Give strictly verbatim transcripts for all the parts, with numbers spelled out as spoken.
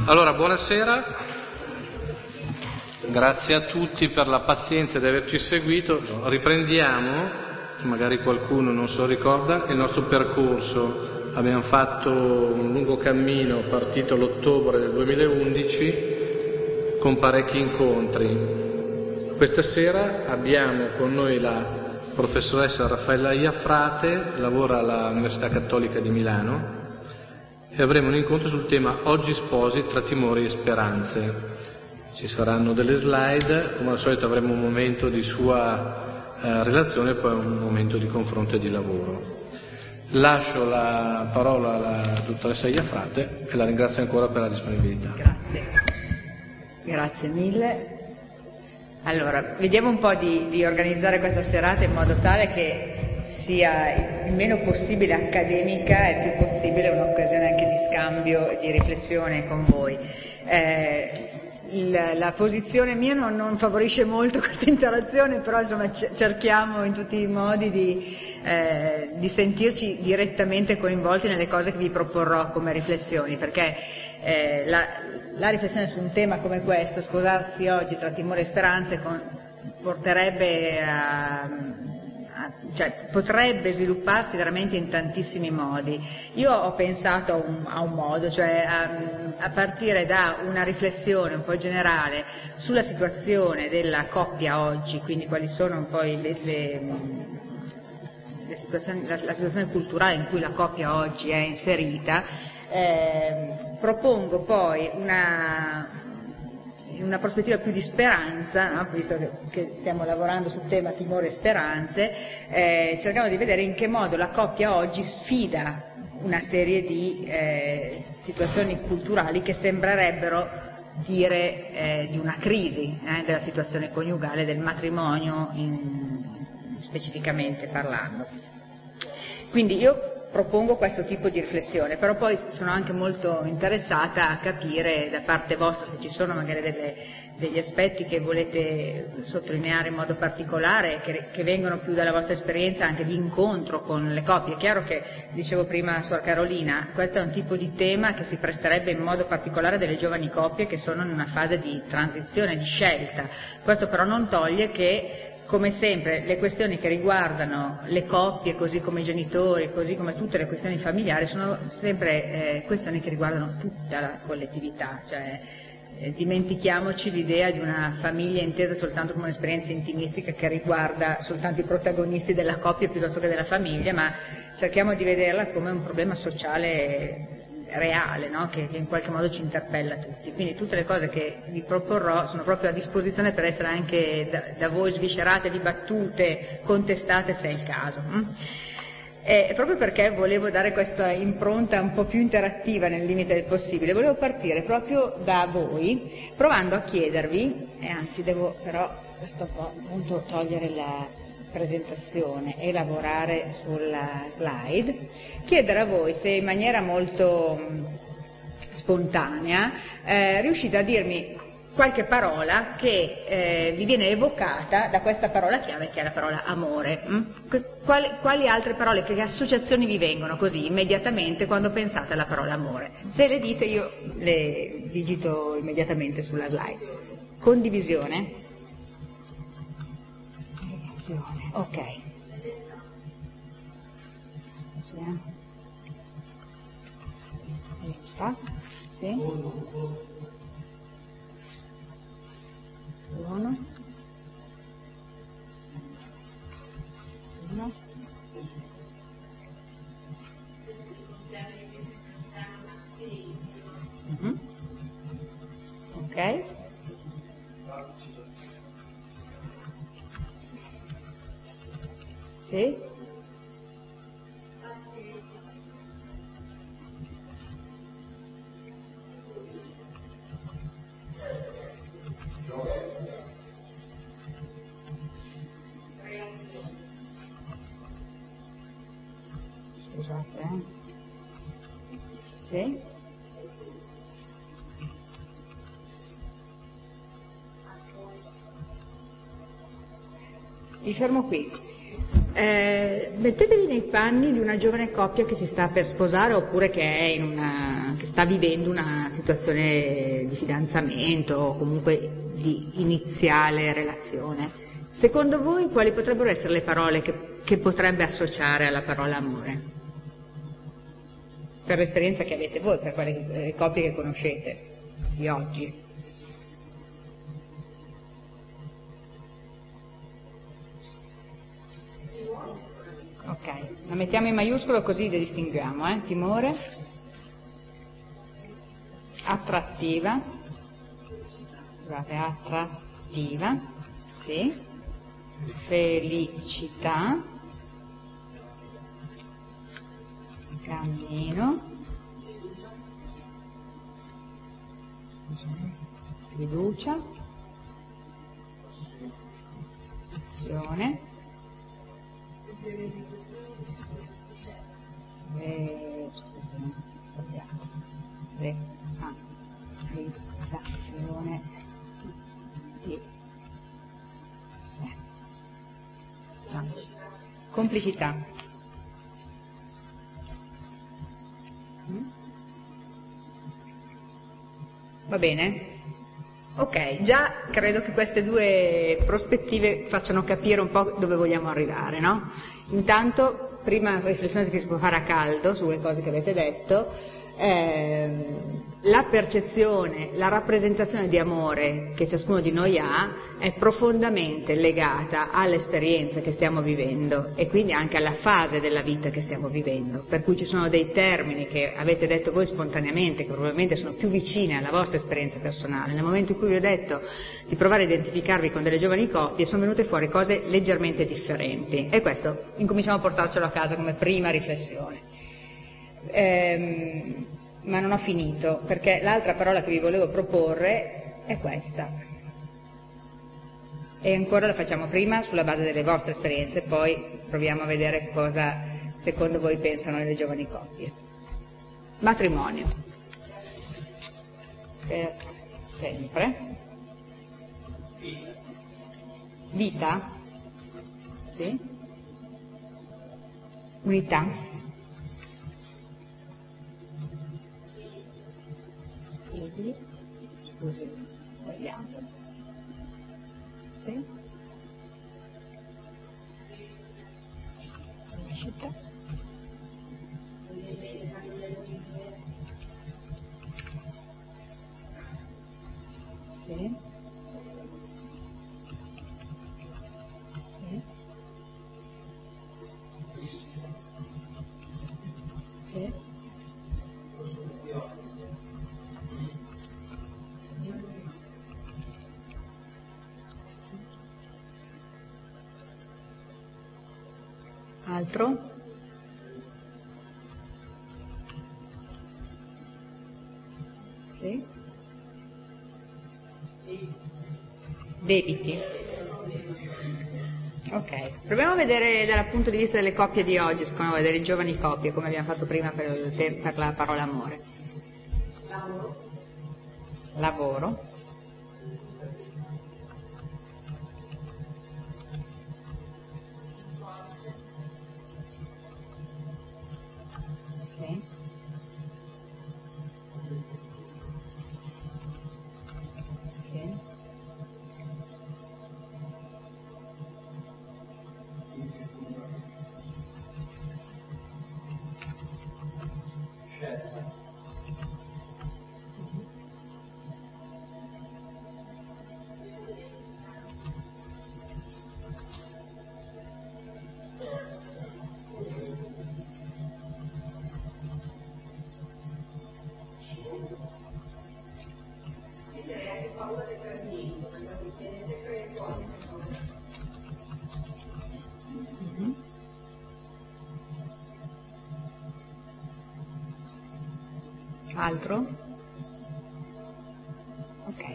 Allora, buonasera, grazie a tutti per la pazienza di averci seguito. Riprendiamo, magari qualcuno non se lo ricorda, il nostro percorso. Abbiamo fatto un lungo cammino partito l'ottobre del duemilaundici con parecchi incontri. Questa sera abbiamo con noi la professoressa Raffaella Iafrate, lavora all'Università Cattolica di Milano, e avremo un incontro sul tema Oggi sposi tra timori e speranze. Ci saranno delle slide, come al solito avremo un momento di sua eh, relazione e poi un momento di confronto e di lavoro. Lascio la parola alla dottoressa Iafrate e la ringrazio ancora per la disponibilità. Grazie, grazie mille. Allora, vediamo un po' di, di organizzare questa serata in modo tale che sia il meno possibile accademica e il più possibile un'occasione anche di scambio e di riflessione con voi. Eh, il, la posizione mia non, non favorisce molto questa interazione, però insomma c- cerchiamo in tutti i modi di, eh, di sentirci direttamente coinvolti nelle cose che vi proporrò come riflessioni, perché eh, la, la riflessione su un tema come questo, sposarsi oggi tra timore e speranze, con, porterebbe a cioè potrebbe svilupparsi veramente in tantissimi modi. Io ho pensato a un, a un modo, cioè a, a partire da una riflessione un po' generale sulla situazione della coppia oggi, quindi quali sono un po' le, le, le situazioni, la, la situazione culturale in cui la coppia oggi è inserita. Eh, propongo poi una in una prospettiva più di speranza, no? Visto che stiamo lavorando sul tema timore e speranze, eh, cercando di vedere in che modo la coppia oggi sfida una serie di eh, situazioni culturali che sembrerebbero dire eh, di una crisi eh, della situazione coniugale, del matrimonio in, specificamente parlando. Quindi io propongo questo tipo di riflessione, però poi sono anche molto interessata a capire da parte vostra se ci sono magari delle, degli aspetti che volete sottolineare in modo particolare, che, che vengono più dalla vostra esperienza anche di incontro con le coppie. È chiaro che, dicevo prima Suor Carolina, questo è un tipo di tema che si presterebbe in modo particolare delle giovani coppie che sono in una fase di transizione, di scelta. Questo però non toglie che, come sempre, le questioni che riguardano le coppie, così come i genitori, così come tutte le questioni familiari, sono sempre eh, questioni che riguardano tutta la collettività, cioè eh, dimentichiamoci l'idea di una famiglia intesa soltanto come un'esperienza intimistica che riguarda soltanto i protagonisti della coppia piuttosto che della famiglia, ma cerchiamo di vederla come un problema sociale reale, no? che, che in qualche modo ci interpella tutti. Quindi tutte le cose che vi proporrò sono proprio a disposizione per essere anche da, da voi sviscerate, dibattute, contestate se è il caso. Mm? E proprio perché volevo dare questa impronta un po' più interattiva nel limite del possibile, volevo partire proprio da voi, provando a chiedervi, e anzi devo però a questo punto togliere la presentazione e lavorare sulla slide, chiedere a voi se in maniera molto mh, spontanea eh, riuscite a dirmi qualche parola che eh, vi viene evocata da questa parola chiave che è la parola amore. Mm? Quali, quali altre parole, che associazioni vi vengono così immediatamente quando pensate alla parola amore? Se le dite io le digito immediatamente sulla slide. Condivisione. Ok. Sì. Buono. Uno. Mm-hmm. Ok. Sì. Scusate, eh. Sì. Mi fermo qui. Eh, mettetevi nei panni di una giovane coppia che si sta per sposare oppure che è in una, che sta vivendo una situazione di fidanzamento o comunque di iniziale relazione. Secondo voi quali potrebbero essere le parole che, che potrebbe associare alla parola amore? Per l'esperienza che avete voi, per quelle le coppie che conoscete di oggi. Ok, la mettiamo in maiuscolo così le distinguiamo, eh? Timore, attrattiva, scusate, attrattiva, sì, felicità, cammino, fiducia, passione, eh, scusami, re, ah, realizzazione di sé. No. Complicità. Mm? Va bene? Ok, già credo che queste due prospettive facciano capire un po' dove vogliamo arrivare, no? Intanto, prima riflessione che si può fare a caldo sulle cose che avete detto, ehm, la percezione, la rappresentazione di amore che ciascuno di noi ha è profondamente legata alle esperienze che stiamo vivendo e quindi anche alla fase della vita che stiamo vivendo, per cui ci sono dei termini che avete detto voi spontaneamente, che probabilmente sono più vicini alla vostra esperienza personale. Nel momento in cui vi ho detto di provare a identificarvi con delle giovani coppie, sono venute fuori cose leggermente differenti e questo incominciamo a portarcelo a casa come prima riflessione. Ehm, ma non ho finito, perché l'altra parola che vi volevo proporre è questa. E ancora la facciamo prima sulla base delle vostre esperienze, poi proviamo a vedere cosa secondo voi pensano le giovani coppie. Matrimonio. Per sempre. Vita. Sì. Unità. Figli. Scusi, tagliato. Sì. Crescita. Sì. Sì. Sì. Altro? Sì? Debiti. Ok, proviamo a vedere dal punto di vista delle coppie di oggi, secondo voi, delle giovani coppie, come abbiamo fatto prima per, il te- per la parola amore. Lavoro. Lavoro. Sì. Sì. Altro? Ok.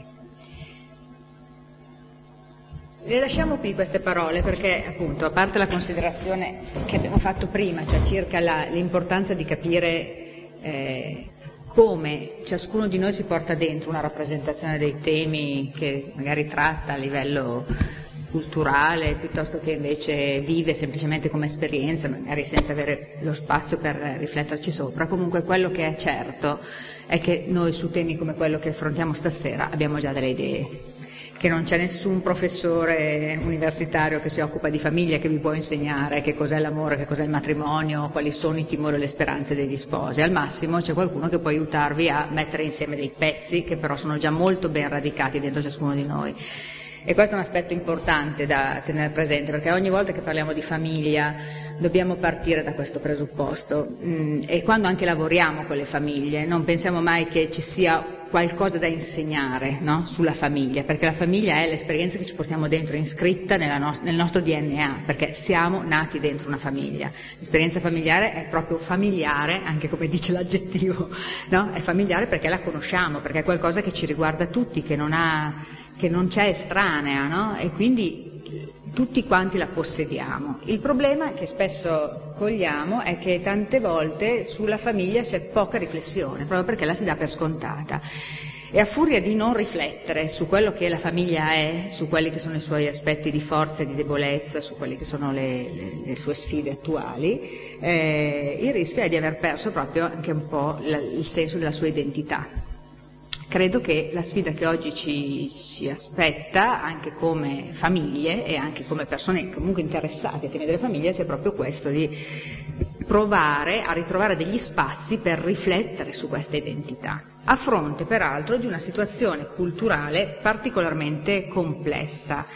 Le lasciamo qui queste parole perché, appunto, a parte la considerazione che abbiamo fatto prima, cioè circa la, l'importanza di capire eh, come ciascuno di noi si porta dentro una rappresentazione dei temi che magari tratta a livello culturale, piuttosto che invece vive semplicemente come esperienza, magari senza avere lo spazio per rifletterci sopra. Comunque quello che è certo è che noi su temi come quello che affrontiamo stasera abbiamo già delle idee, che non c'è nessun professore universitario che si occupa di famiglia che vi può insegnare che cos'è l'amore, che cos'è il matrimonio, quali sono i timori e le speranze degli sposi. Al massimo c'è qualcuno che può aiutarvi a mettere insieme dei pezzi che però sono già molto ben radicati dentro ciascuno di noi. E questo è un aspetto importante da tenere presente, perché ogni volta che parliamo di famiglia dobbiamo partire da questo presupposto, mm, e quando anche lavoriamo con le famiglie non pensiamo mai che ci sia qualcosa da insegnare, no? Sulla famiglia, perché la famiglia è l'esperienza che ci portiamo dentro inscritta nella no- nel nostro D N A, perché siamo nati dentro una famiglia. L'esperienza familiare è proprio familiare, anche come dice l'aggettivo, no? È familiare perché la conosciamo, perché è qualcosa che ci riguarda tutti, che non ha, che non c'è estranea, no? E quindi tutti quanti la possediamo. Il problema che spesso cogliamo è che tante volte sulla famiglia c'è poca riflessione, proprio perché la si dà per scontata. E a furia di non riflettere su quello che la famiglia è, su quelli che sono i suoi aspetti di forza e di debolezza, su quelle che sono le, le, le sue sfide attuali, eh, il rischio è di aver perso proprio anche un po' la, il senso della sua identità. Credo che la sfida che oggi ci, ci aspetta, anche come famiglie e anche come persone comunque interessate ai temi delle famiglie, sia proprio questo, di provare a ritrovare degli spazi per riflettere su questa identità, a fronte peraltro di una situazione culturale particolarmente complessa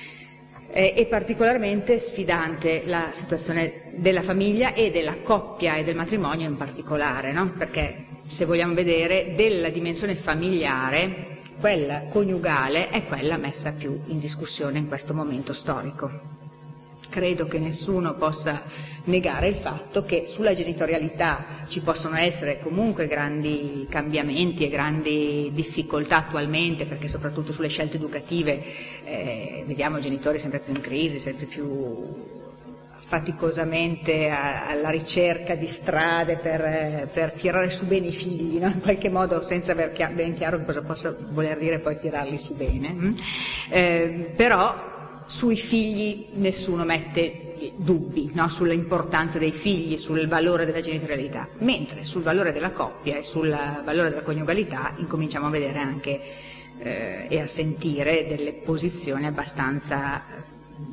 eh, e particolarmente sfidante, la situazione della famiglia e della coppia e del matrimonio in particolare, no? Perché se vogliamo vedere, della dimensione familiare, quella coniugale è quella messa più in discussione in questo momento storico. Credo che nessuno possa negare il fatto che sulla genitorialità ci possono essere comunque grandi cambiamenti e grandi difficoltà attualmente, perché soprattutto sulle scelte educative eh, vediamo genitori sempre più in crisi, sempre più faticosamente a, alla ricerca di strade per, per tirare su bene i figli, no? In qualche modo, senza aver chiaro, ben chiaro cosa possa voler dire poi tirarli su bene. Mm? Eh, però sui figli nessuno mette dubbi, no? Sull'importanza dei figli, sul valore della genitorialità, mentre sul valore della coppia e sul valore della coniugalità incominciamo a vedere anche eh, e a sentire delle posizioni abbastanza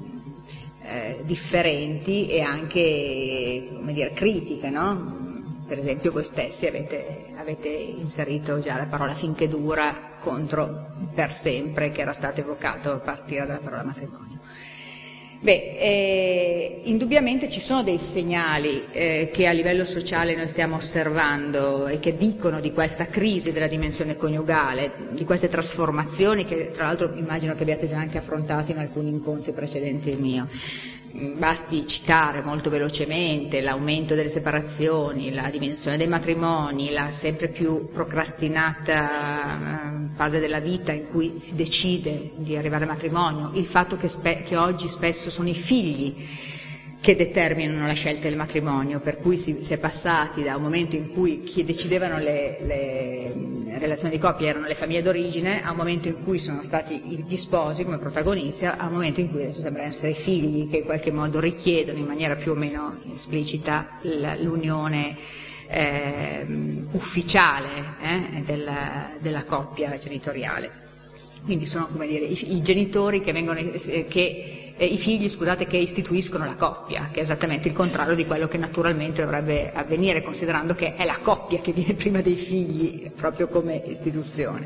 Eh, differenti e anche, come dire, critiche, no? Per esempio voi stessi avete, avete inserito già la parola finché dura contro per sempre, che era stato evocato a partire dalla parola matrimonio. Beh, eh, indubbiamente ci sono dei segnali eh, che a livello sociale noi stiamo osservando e che dicono di questa crisi della dimensione coniugale, di queste trasformazioni che tra l'altro immagino che abbiate già anche affrontato in alcuni incontri precedenti al mio. Basti citare molto velocemente l'aumento delle separazioni, la dimensione dei matrimoni, la sempre più procrastinata fase della vita in cui si decide di arrivare al matrimonio, il fatto che, spe- che oggi spesso sono i figli che determinano la scelta del matrimonio, per cui si, si è passati da un momento in cui chi decidevano le, le relazioni di coppia erano le famiglie d'origine, a un momento in cui sono stati gli sposi come protagonisti, a un momento in cui adesso sembrano essere i figli che in qualche modo richiedono in maniera più o meno esplicita l'unione eh, ufficiale eh, della, della coppia genitoriale. Quindi sono, come dire, i, i genitori che vengono, eh, che, eh, i figli, scusate, che istituiscono la coppia, che è esattamente il contrario di quello che naturalmente dovrebbe avvenire, considerando che è la coppia che viene prima dei figli, proprio come istituzione.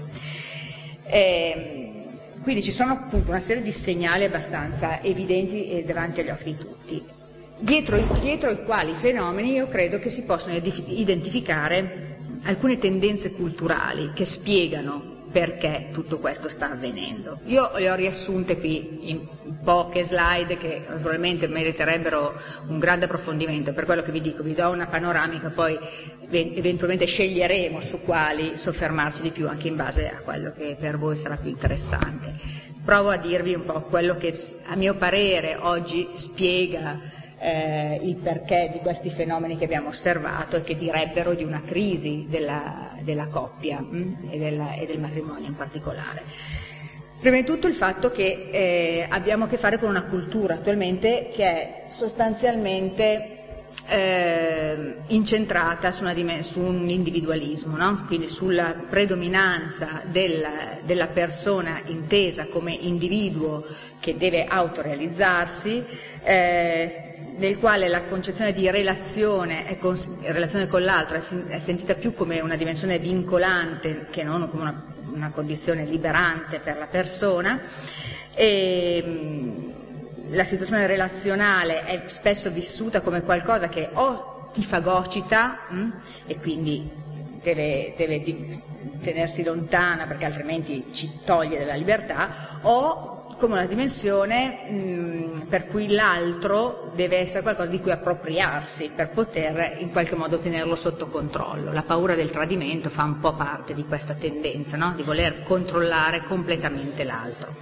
E, quindi ci sono appunto una serie di segnali abbastanza evidenti e davanti agli occhi di tutti, dietro, dietro i quali fenomeni io credo che si possano identificare alcune tendenze culturali che spiegano perché tutto questo sta avvenendo. Io le ho riassunte qui in poche slide che naturalmente meriterebbero un grande approfondimento, per quello che vi dico, vi do una panoramica, poi eventualmente sceglieremo su quali soffermarci di più anche in base a quello che per voi sarà più interessante. Provo a dirvi un po' quello che a mio parere oggi spiega Eh, il perché di questi fenomeni che abbiamo osservato e che direbbero di una crisi della, della coppia mh, e, della, e del matrimonio in particolare. Prima di tutto il fatto che eh, abbiamo a che fare con una cultura attualmente che è sostanzialmente eh, incentrata su, una, su un individualismo, no? Quindi sulla predominanza del, della persona intesa come individuo che deve autorealizzarsi, eh, nel quale la concezione di relazione, è cons- relazione con l'altro è, sen- è sentita più come una dimensione vincolante che non come una, una condizione liberante per la persona. E, mh, la situazione relazionale è spesso vissuta come qualcosa che o ti fagocita mh, e quindi deve, deve di- tenersi lontana perché altrimenti ci toglie della libertà, o come una dimensione mh, per cui l'altro deve essere qualcosa di cui appropriarsi per poter in qualche modo tenerlo sotto controllo. La paura del tradimento fa un po' parte di questa tendenza, no? Di voler controllare completamente l'altro.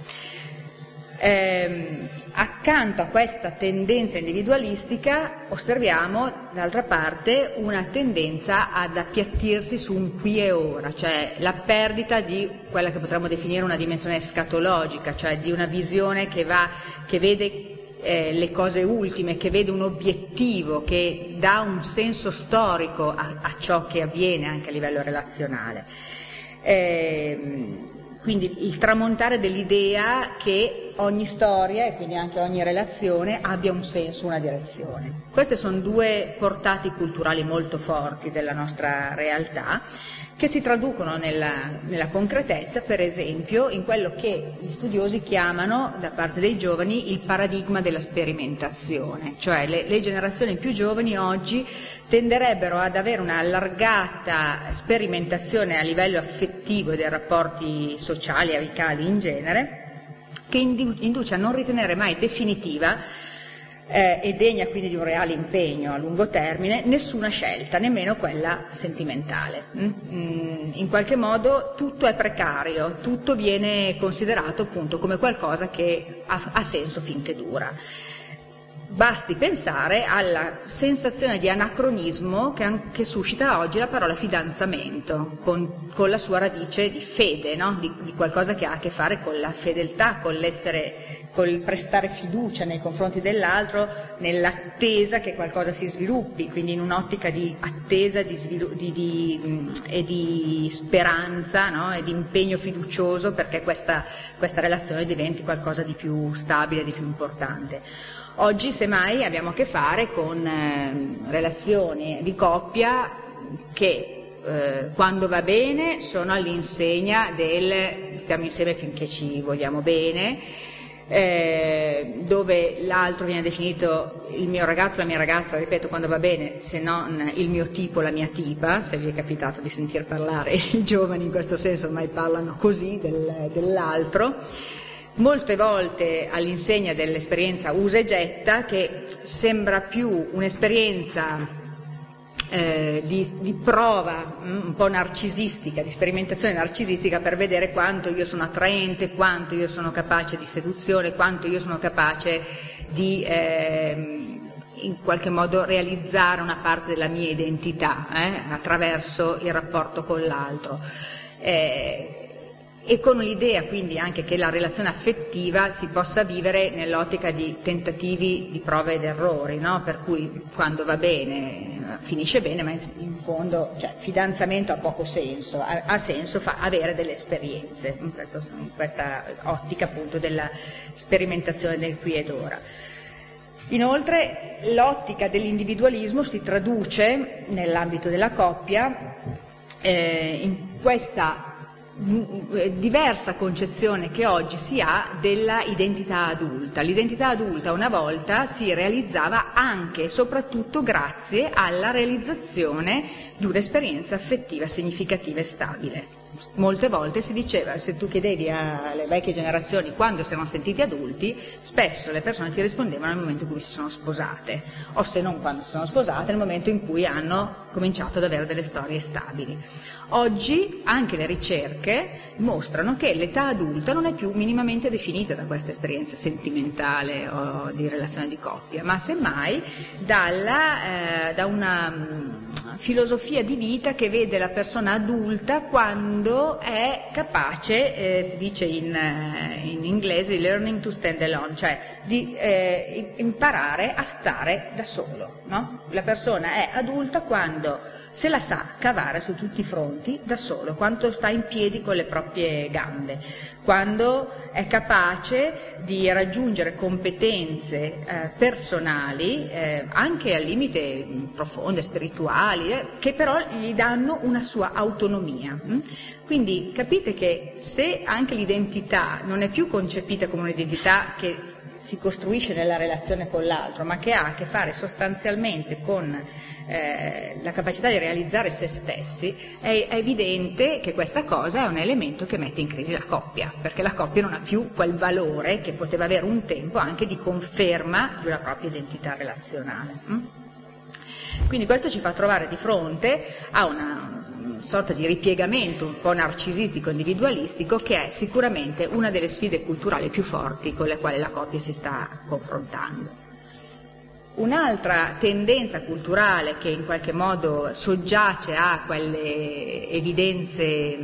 Eh, accanto a questa tendenza individualistica osserviamo d'altra parte una tendenza ad appiattirsi su un qui e ora, cioè la perdita di quella che potremmo definire una dimensione escatologica, cioè di una visione che va, che vede eh, le cose ultime, che vede un obiettivo, che dà un senso storico a, a ciò che avviene anche a livello relazionale. Eh, Quindi il tramontare dell'idea che ogni storia e quindi anche ogni relazione abbia un senso, una direzione. Queste sono due portati culturali molto forti della nostra realtà che si traducono nella, nella concretezza, per esempio, in quello che gli studiosi chiamano da parte dei giovani il paradigma della sperimentazione, cioè le, le generazioni più giovani oggi tenderebbero ad avere una allargata sperimentazione a livello affettivo e dei rapporti sociali e amicali in genere, che induce a non ritenere mai definitiva eh, e degna quindi di un reale impegno a lungo termine nessuna scelta, nemmeno quella sentimentale. Mm? In qualche modo tutto è precario, tutto viene considerato appunto come qualcosa che ha, ha senso finché dura. Basti pensare alla sensazione di anacronismo che, che suscita oggi la parola fidanzamento, con, con la sua radice di fede, no? di, di qualcosa che ha a che fare con la fedeltà, con l'essere, col prestare fiducia nei confronti dell'altro, nell'attesa che qualcosa si sviluppi, quindi in un'ottica di attesa di svilu- di, di, mh, e di speranza, no? E di impegno fiducioso perché questa, questa relazione diventi qualcosa di più stabile, di più importante. Oggi semmai abbiamo a che fare con eh, relazioni di coppia che eh, quando va bene sono all'insegna del stiamo insieme finché ci vogliamo bene, eh, dove l'altro viene definito il mio ragazzo, la mia ragazza, ripeto quando va bene, se non il mio tipo, la mia tipa, se vi è capitato di sentir parlare i giovani in questo senso ormai parlano così del, dell'altro. Molte volte all'insegna dell'esperienza usa e getta, che sembra più un'esperienza eh, di, di prova mh, un po' narcisistica, di sperimentazione narcisistica per vedere quanto io sono attraente, quanto io sono capace di seduzione, quanto io sono capace di eh, in qualche modo realizzare una parte della mia identità eh, attraverso il rapporto con l'altro. Eh, E con l'idea quindi anche che la relazione affettiva si possa vivere nell'ottica di tentativi di prove ed errori, no? Per cui quando va bene finisce bene, ma in fondo cioè, fidanzamento ha poco senso, ha, ha senso fa avere delle esperienze, in, questo, in questa ottica appunto della sperimentazione del qui ed ora. Inoltre l'ottica dell'individualismo si traduce nell'ambito della coppia eh, in questa diversa concezione che oggi si ha della identità adulta. L'identità adulta una volta si realizzava anche e soprattutto grazie alla realizzazione di un'esperienza affettiva significativa e stabile. Molte volte si diceva, se tu chiedevi alle vecchie generazioni quando si erano sentiti adulti, spesso le persone ti rispondevano nel momento in cui si sono sposate, o se non quando si sono sposate, nel momento in cui hanno cominciato ad avere delle storie stabili. Oggi anche le ricerche mostrano che l'età adulta non è più minimamente definita da questa esperienza sentimentale o di relazione di coppia, ma semmai dalla, eh, da una filosofia di vita che vede la persona adulta quando è capace, eh, si dice in, in inglese, learning to stand alone, cioè di eh, imparare a stare da solo, no? La persona è adulta quando se la sa cavare su tutti i fronti da solo, quando sta in piedi con le proprie gambe, quando è capace di raggiungere competenze eh, personali, eh, anche al limite profonde, spirituali, eh, che però gli danno una sua autonomia. Quindi capite che se anche l'identità non è più concepita come un'identità che si costruisce nella relazione con l'altro, ma che ha a che fare sostanzialmente con eh, la capacità di realizzare se stessi, è, è evidente che questa cosa è un elemento che mette in crisi la coppia, perché la coppia non ha più quel valore che poteva avere un tempo anche di conferma di una propria identità relazionale. Quindi questo ci fa trovare di fronte a una sorta di ripiegamento un po' narcisistico, individualistico, che è sicuramente una delle sfide culturali più forti con le quali la coppia si sta confrontando. Un'altra tendenza culturale che in qualche modo soggiace a quelle evidenze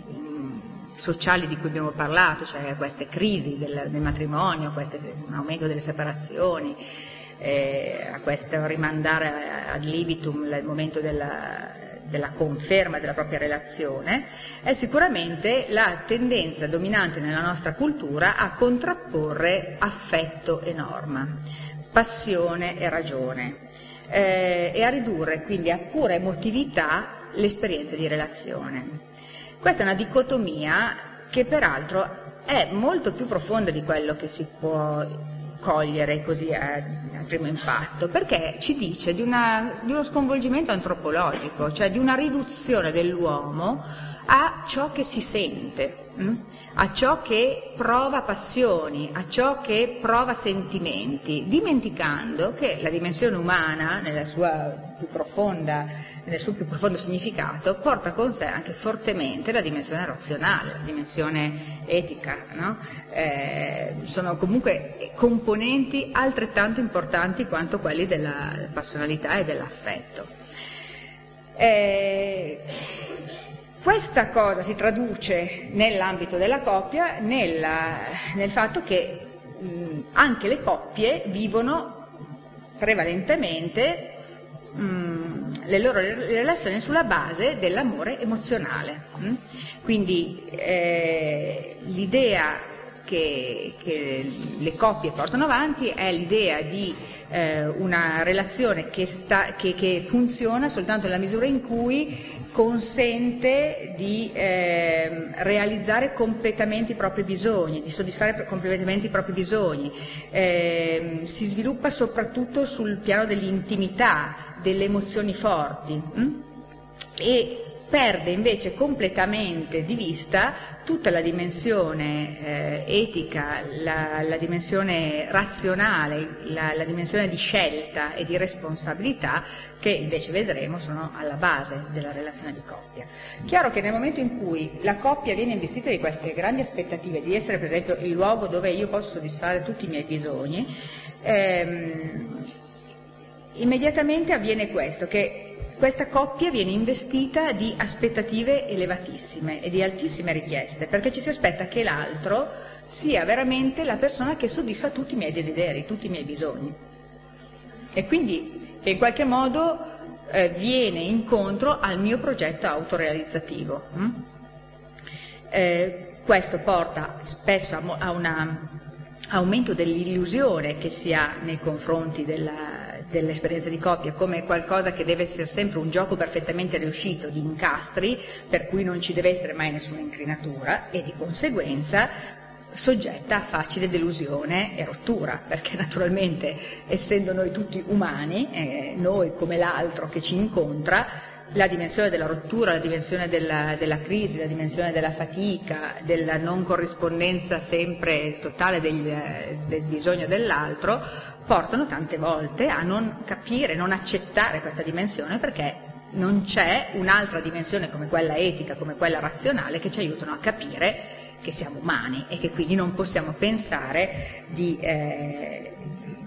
sociali di cui abbiamo parlato, cioè a queste crisi del, del matrimonio, queste, un aumento delle separazioni, eh, a questo rimandare ad libitum il momento della della conferma della propria relazione, è sicuramente la tendenza dominante nella nostra cultura a contrapporre affetto e norma, passione e ragione, eh, e a ridurre quindi a pura emotività l'esperienza di relazione. Questa è una dicotomia che peraltro è molto più profonda di quello che si può cogliere così al primo impatto, perché ci dice di, una, di uno sconvolgimento antropologico, cioè di una riduzione dell'uomo a ciò che si sente, mh? a ciò che prova passioni, a ciò che prova sentimenti, dimenticando che la dimensione umana, nella sua più profonda, nel suo più profondo significato, porta con sé anche fortemente la dimensione razionale, la dimensione etica, no? Eh, sono comunque componenti altrettanto importanti quanto quelli della passionalità e dell'affetto. Eh, Questa cosa si traduce nell'ambito della coppia nella, nel fatto che mh, anche le coppie vivono prevalentemente mh, le loro relazioni sulla base dell'amore emozionale. Mh? Quindi eh, l'idea che, che le coppie portano avanti è l'idea di eh, una relazione che, sta, che, che funziona soltanto nella misura in cui consente di eh, realizzare completamente i propri bisogni, di soddisfare completamente i propri bisogni, eh, si sviluppa soprattutto sul piano dell'intimità, delle emozioni forti hm? e perde invece completamente di vista tutta la dimensione eh, etica, la, la dimensione razionale, la, la dimensione di scelta e di responsabilità che invece vedremo sono alla base della relazione di coppia. Chiaro che nel momento in cui la coppia viene investita di queste grandi aspettative, di essere per esempio il luogo dove io posso soddisfare tutti i miei bisogni, ehm, immediatamente avviene questo, che questa coppia viene investita di aspettative elevatissime e di altissime richieste, perché ci si aspetta che l'altro sia veramente la persona che soddisfa tutti i miei desideri, tutti i miei bisogni. E quindi che in qualche modo eh, viene incontro al mio progetto autorealizzativo. Mm? Eh, questo porta spesso a, a un aumento dell'illusione che si ha nei confronti della dell'esperienza di coppia come qualcosa che deve essere sempre un gioco perfettamente riuscito di incastri, per cui non ci deve essere mai nessuna incrinatura e di conseguenza soggetta a facile delusione e rottura, perché naturalmente essendo noi tutti umani, eh, noi come l'altro che ci incontra, la dimensione della rottura, la dimensione della, della crisi, la dimensione della fatica, della non corrispondenza sempre totale del, del bisogno dell'altro, portano tante volte a non capire, non accettare questa dimensione, perché non c'è un'altra dimensione come quella etica, come quella razionale, che ci aiutano a capire che siamo umani e che quindi non possiamo pensare di, eh, di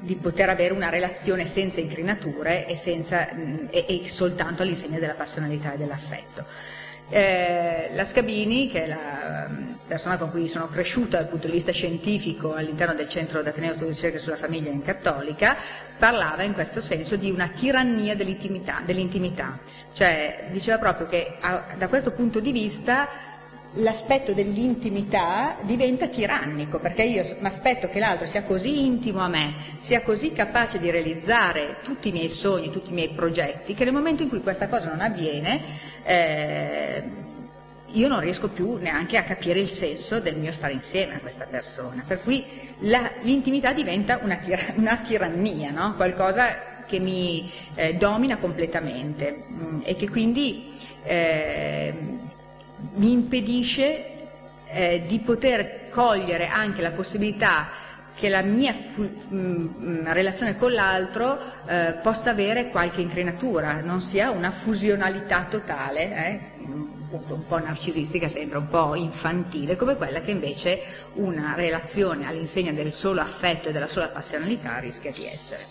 di poter avere una relazione senza incrinature e, senza, e, e soltanto all'insegna della passionalità e dell'affetto. Eh, la Scabini, che è la persona con cui sono cresciuta dal punto di vista scientifico all'interno del Centro d'Ateneo Studi di Ricerca sulla Famiglia in Cattolica, parlava in questo senso di una tirannia dell'intimità, dell'intimità. Cioè diceva proprio che a, da questo punto di vista l'aspetto dell'intimità diventa tirannico, perché io mi aspetto che l'altro sia così intimo a me, sia così capace di realizzare tutti i miei sogni, tutti i miei progetti, che nel momento in cui questa cosa non avviene eh, io non riesco più neanche a capire il senso del mio stare insieme a questa persona, per cui la, l'intimità diventa una, tir- una tirannia, no? Qualcosa che mi eh, domina completamente mh, e che quindi eh, mi impedisce eh, di poter cogliere anche la possibilità che la mia fu- mh, relazione con l'altro eh, possa avere qualche incrinatura, non sia una fusionalità totale, eh, un po' narcisistica, sembra un po' infantile, come quella che invece una relazione all'insegna del solo affetto e della sola passionalità rischia di essere.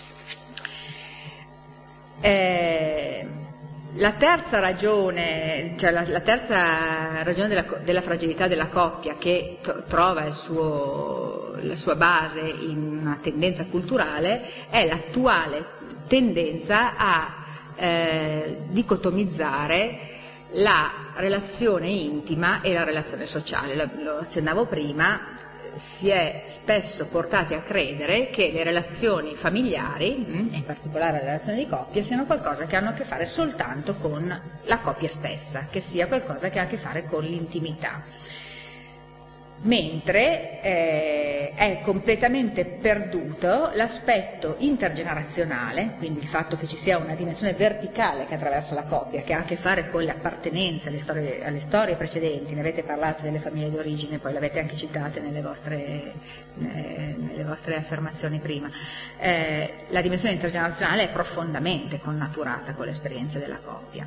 Eh, La terza ragione, cioè la, la terza ragione della, della fragilità della coppia, che to, trova il suo, la sua base in una tendenza culturale, è l'attuale tendenza a eh, dicotomizzare la relazione intima e la relazione sociale. Lo, lo accennavo prima. Si è spesso portati a credere che le relazioni familiari, in particolare le relazioni di coppia, siano qualcosa che hanno a che fare soltanto con la coppia stessa, che sia qualcosa che ha a che fare con l'intimità. Mentre eh, è completamente perduto l'aspetto intergenerazionale, quindi il fatto che ci sia una dimensione verticale che attraversa la coppia, che ha a che fare con le appartenenze alle storie, alle storie precedenti. Ne avete parlato delle famiglie di origine, poi le avete anche citate nelle vostre, eh, nelle vostre affermazioni prima. Eh, la dimensione intergenerazionale è profondamente connaturata con l'esperienza della coppia.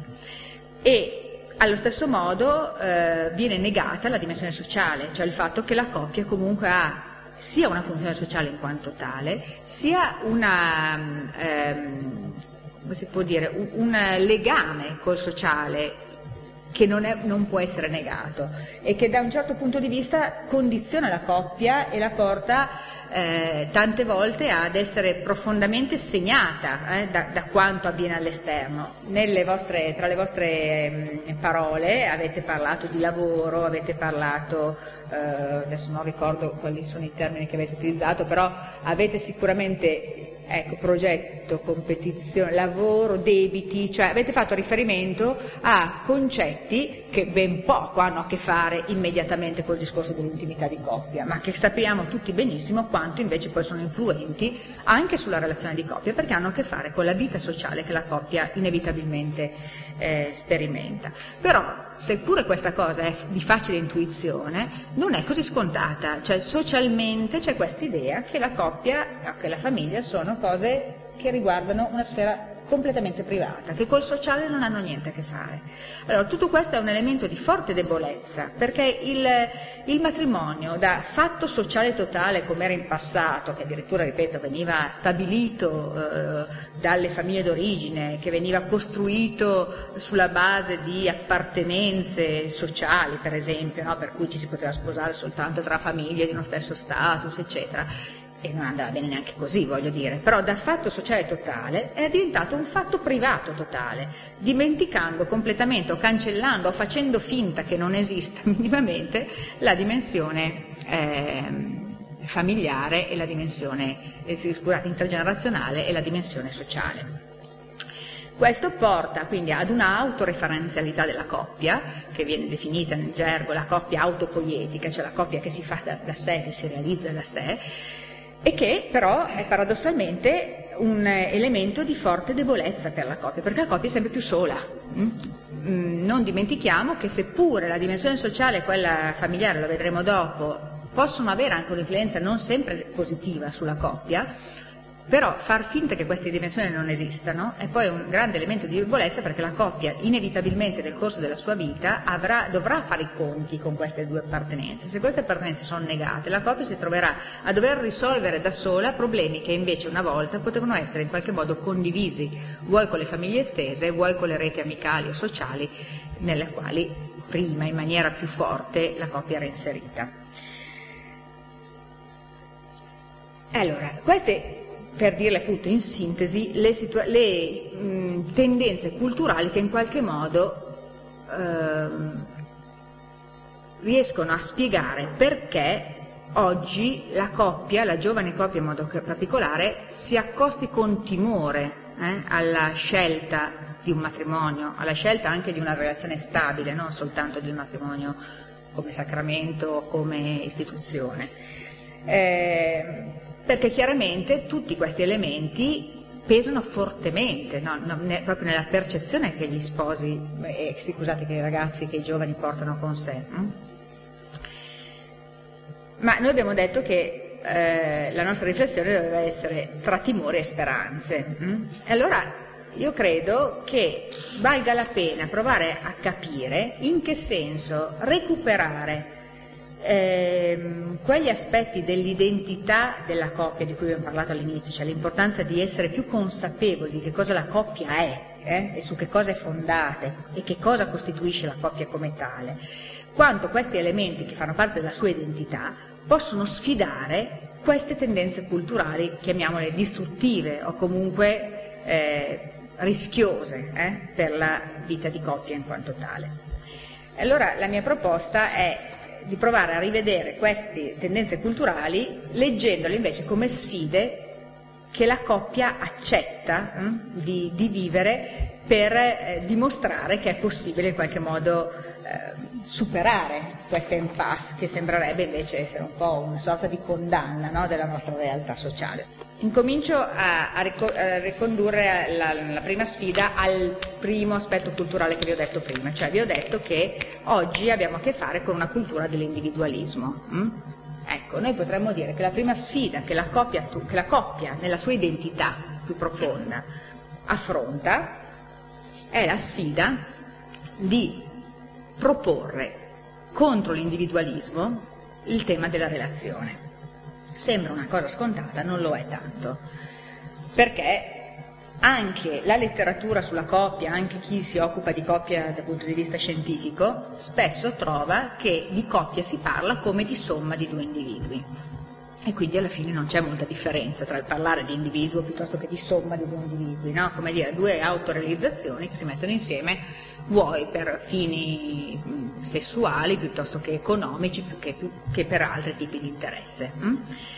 E allo stesso modo eh, viene negata la dimensione sociale, cioè il fatto che la coppia comunque ha sia una funzione sociale in quanto tale, sia una, ehm, come si può dire, un, un legame col sociale che non, è, non può essere negato e che da un certo punto di vista condiziona la coppia e la porta eh, tante volte ad essere profondamente segnata eh, da, da quanto avviene all'esterno. Nelle vostre, tra le vostre mh, parole avete parlato di lavoro, avete parlato, eh, adesso non ricordo quali sono i termini che avete utilizzato, però avete sicuramente ecco, progetto, competizione, lavoro, debiti, cioè avete fatto riferimento a concetti che ben poco hanno a che fare immediatamente col discorso dell'intimità di coppia, ma che sappiamo tutti benissimo quanto invece poi sono influenti anche sulla relazione di coppia, perché hanno a che fare con la vita sociale che la coppia inevitabilmente eh, sperimenta. Però seppure questa cosa è di facile intuizione, non è così scontata, cioè socialmente c'è questa idea che la coppia, che la famiglia sono cose che riguardano una sfera completamente privata, che col sociale non hanno niente a che fare. Allora, tutto questo è un elemento di forte debolezza, perché il, il matrimonio da fatto sociale totale come era in passato, che addirittura, ripeto, veniva stabilito eh, dalle famiglie d'origine, che veniva costruito sulla base di appartenenze sociali, per esempio, no? Per cui ci si poteva sposare soltanto tra famiglie di uno stesso status, eccetera, e non andava bene neanche così, voglio dire, però da fatto sociale totale è diventato un fatto privato totale, dimenticando completamente o cancellando o facendo finta che non esista minimamente la dimensione eh, familiare e la dimensione eh, scusate, intergenerazionale e la dimensione sociale. Questo porta quindi ad una autoreferenzialità della coppia, che viene definita nel gergo la coppia autopoietica, cioè la coppia che si fa da sé, che si realizza da sé, e che però è paradossalmente un elemento di forte debolezza per la coppia, perché la coppia è sempre più sola. Non dimentichiamo che seppure la dimensione sociale e quella familiare, lo vedremo dopo, possono avere anche un'influenza non sempre positiva sulla coppia, Però far finta che queste dimensioni non esistano è poi un grande elemento di debolezza, perché la coppia inevitabilmente nel corso della sua vita avrà, dovrà fare i conti con queste due appartenenze. Se queste appartenenze sono negate, la coppia si troverà a dover risolvere da sola problemi che invece una volta potevano essere in qualche modo condivisi, vuoi con le famiglie estese, vuoi con le reti amicali o sociali nelle quali prima in maniera più forte la coppia era inserita. Allora, queste, per dirle appunto in sintesi, le, le mh, tendenze culturali che in qualche modo eh, riescono a spiegare perché oggi la coppia, la giovane coppia in modo particolare, si accosti con timore eh, alla scelta di un matrimonio, alla scelta anche di una relazione stabile, non soltanto del matrimonio come sacramento o come istituzione. Eh, perché chiaramente tutti questi elementi pesano fortemente, no? No, ne, proprio nella percezione che gli sposi, eh, scusate, che i ragazzi, che i giovani portano con sé. Hm? Ma noi abbiamo detto che eh, la nostra riflessione doveva essere tra timore e speranze. Hm? E allora io credo che valga la pena provare a capire in che senso recuperare Ehm, quegli aspetti dell'identità della coppia di cui abbiamo parlato all'inizio, cioè l'importanza di essere più consapevoli di che cosa la coppia è eh, e su che cosa è fondata e che cosa costituisce la coppia come tale, quanto questi elementi che fanno parte della sua identità possono sfidare queste tendenze culturali, chiamiamole distruttive o comunque eh, rischiose eh, per la vita di coppia in quanto tale. Allora la mia proposta è di provare a rivedere queste tendenze culturali leggendole invece come sfide che la coppia accetta hm, di, di vivere per eh, dimostrare che è possibile in qualche modo eh, superare questa impasse che sembrerebbe invece essere un po' una sorta di condanna, no, della nostra realtà sociale. Incomincio a, a, rico- a ricondurre la, la prima sfida al primo aspetto culturale che vi ho detto prima, cioè vi ho detto che oggi abbiamo a che fare con una cultura dell'individualismo. Hm? Ecco, noi potremmo dire che la prima sfida che la coppia, che la coppia nella sua identità più profonda affronta è la sfida di proporre contro l'individualismo il tema della relazione. Sembra una cosa scontata, non lo è tanto, perché anche la letteratura sulla coppia, anche chi si occupa di coppia dal punto di vista scientifico, spesso trova che di coppia si parla come di somma di due individui. E quindi alla fine non c'è molta differenza tra il parlare di individuo piuttosto che di somma di due individui, no? Come dire, due autorealizzazioni che si mettono insieme, vuoi per fini sessuali piuttosto che economici, più che, più che per altri tipi di interesse. Hm?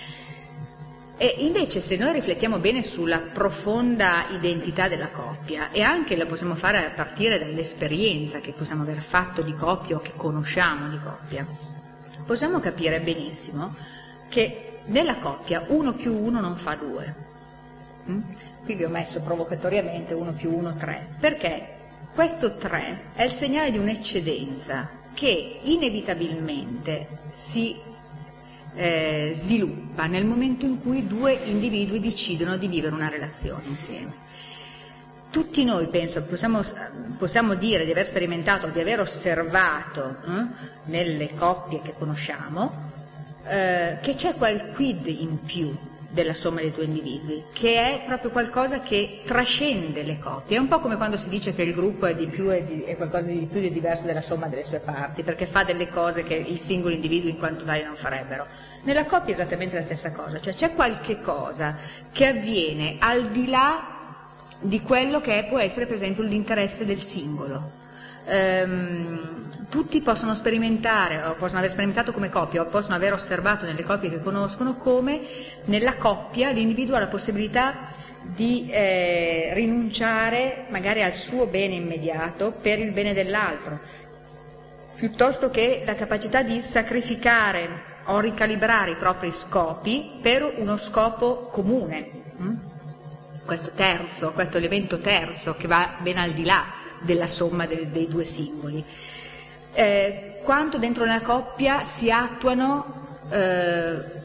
E invece se noi riflettiamo bene sulla profonda identità della coppia, e anche la possiamo fare a partire dall'esperienza che possiamo aver fatto di coppia o che conosciamo di coppia, possiamo capire benissimo che nella coppia uno più uno non fa due. Mm? Qui vi ho messo provocatoriamente uno più uno tre, perché questo tre è il segnale di un'eccedenza che inevitabilmente si eh, sviluppa nel momento in cui due individui decidono di vivere una relazione insieme. Tutti noi, penso, possiamo, possiamo dire di aver sperimentato, di aver osservato eh, nelle coppie che conosciamo, Eh, che c'è quel quid in più della somma dei due individui, che è proprio qualcosa che trascende le coppie. È un po' come quando si dice che il gruppo è di più è, di, è qualcosa di più e diverso della somma delle sue parti, perché fa delle cose che i singoli individui in quanto tali non farebbero. Nella coppia è esattamente la stessa cosa, cioè c'è qualche cosa che avviene al di là di quello che è, può essere per esempio l'interesse del singolo. Ehm, tutti possono sperimentare o possono aver sperimentato come coppia o possono aver osservato nelle coppie che conoscono come nella coppia l'individuo ha la possibilità di eh, rinunciare magari al suo bene immediato per il bene dell'altro, piuttosto che la capacità di sacrificare o ricalibrare i propri scopi per uno scopo comune. Questo terzo, questo elemento terzo che va ben al di là della somma dei, dei due singoli. Eh, quanto dentro una coppia si attuano eh,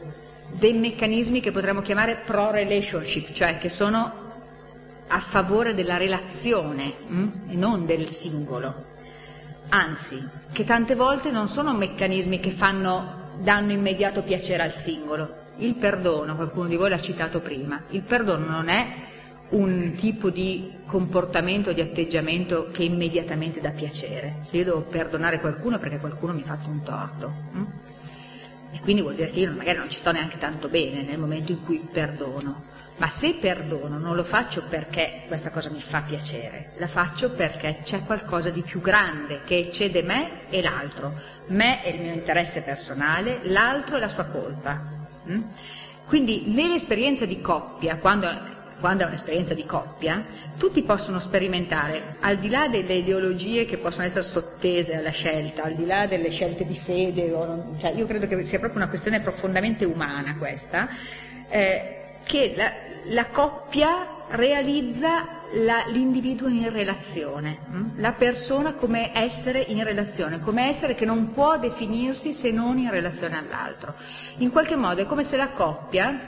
dei meccanismi che potremmo chiamare pro-relationship, cioè che sono a favore della relazione hm? e non del singolo, anzi, che tante volte non sono meccanismi che fanno, danno immediato piacere al singolo. Il perdono, qualcuno di voi l'ha citato prima, il perdono non è un tipo di comportamento, di atteggiamento che immediatamente dà piacere. Se io devo perdonare qualcuno è perché qualcuno mi ha fatto un torto, hm? e quindi vuol dire che io magari non ci sto neanche tanto bene nel momento in cui perdono. Ma se perdono non lo faccio perché questa cosa mi fa piacere, la faccio perché c'è qualcosa di più grande che eccede me e l'altro. Me è il mio interesse personale, l'altro è la sua colpa. Mm? Quindi nell'esperienza di coppia, quando, quando è un'esperienza di coppia, tutti possono sperimentare, al di là delle ideologie che possono essere sottese alla scelta, al di là delle scelte di fede, o non, cioè io credo che sia proprio una questione profondamente umana questa, eh, che la, la coppia realizza la, l'individuo in relazione, hm? la persona come essere in relazione, come essere che non può definirsi se non in relazione all'altro. In qualche modo è come se la coppia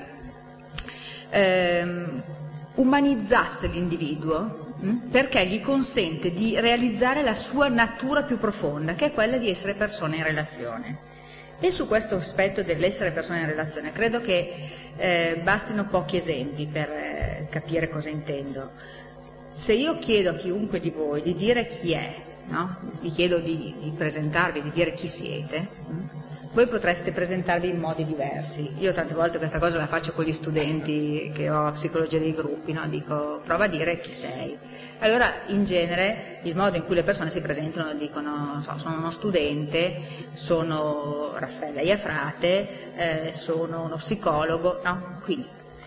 ehm, umanizzasse l'individuo hm? perché gli consente di realizzare la sua natura più profonda, che è quella di essere persona in relazione. E su questo aspetto dell'essere persona in relazione credo che eh, bastino pochi esempi per eh, capire cosa intendo. Se io chiedo a chiunque di voi di dire chi è, no? vi chiedo di, di presentarvi, di dire chi siete, hm? voi potreste presentarvi in modi diversi. Io tante volte questa cosa la faccio con gli studenti che ho a psicologia dei gruppi, no? Dico prova a dire chi sei. Allora in genere il modo in cui le persone si presentano dicono non so, sono uno studente, sono Raffaella Iafrate, eh, sono uno psicologo, no? Quindi.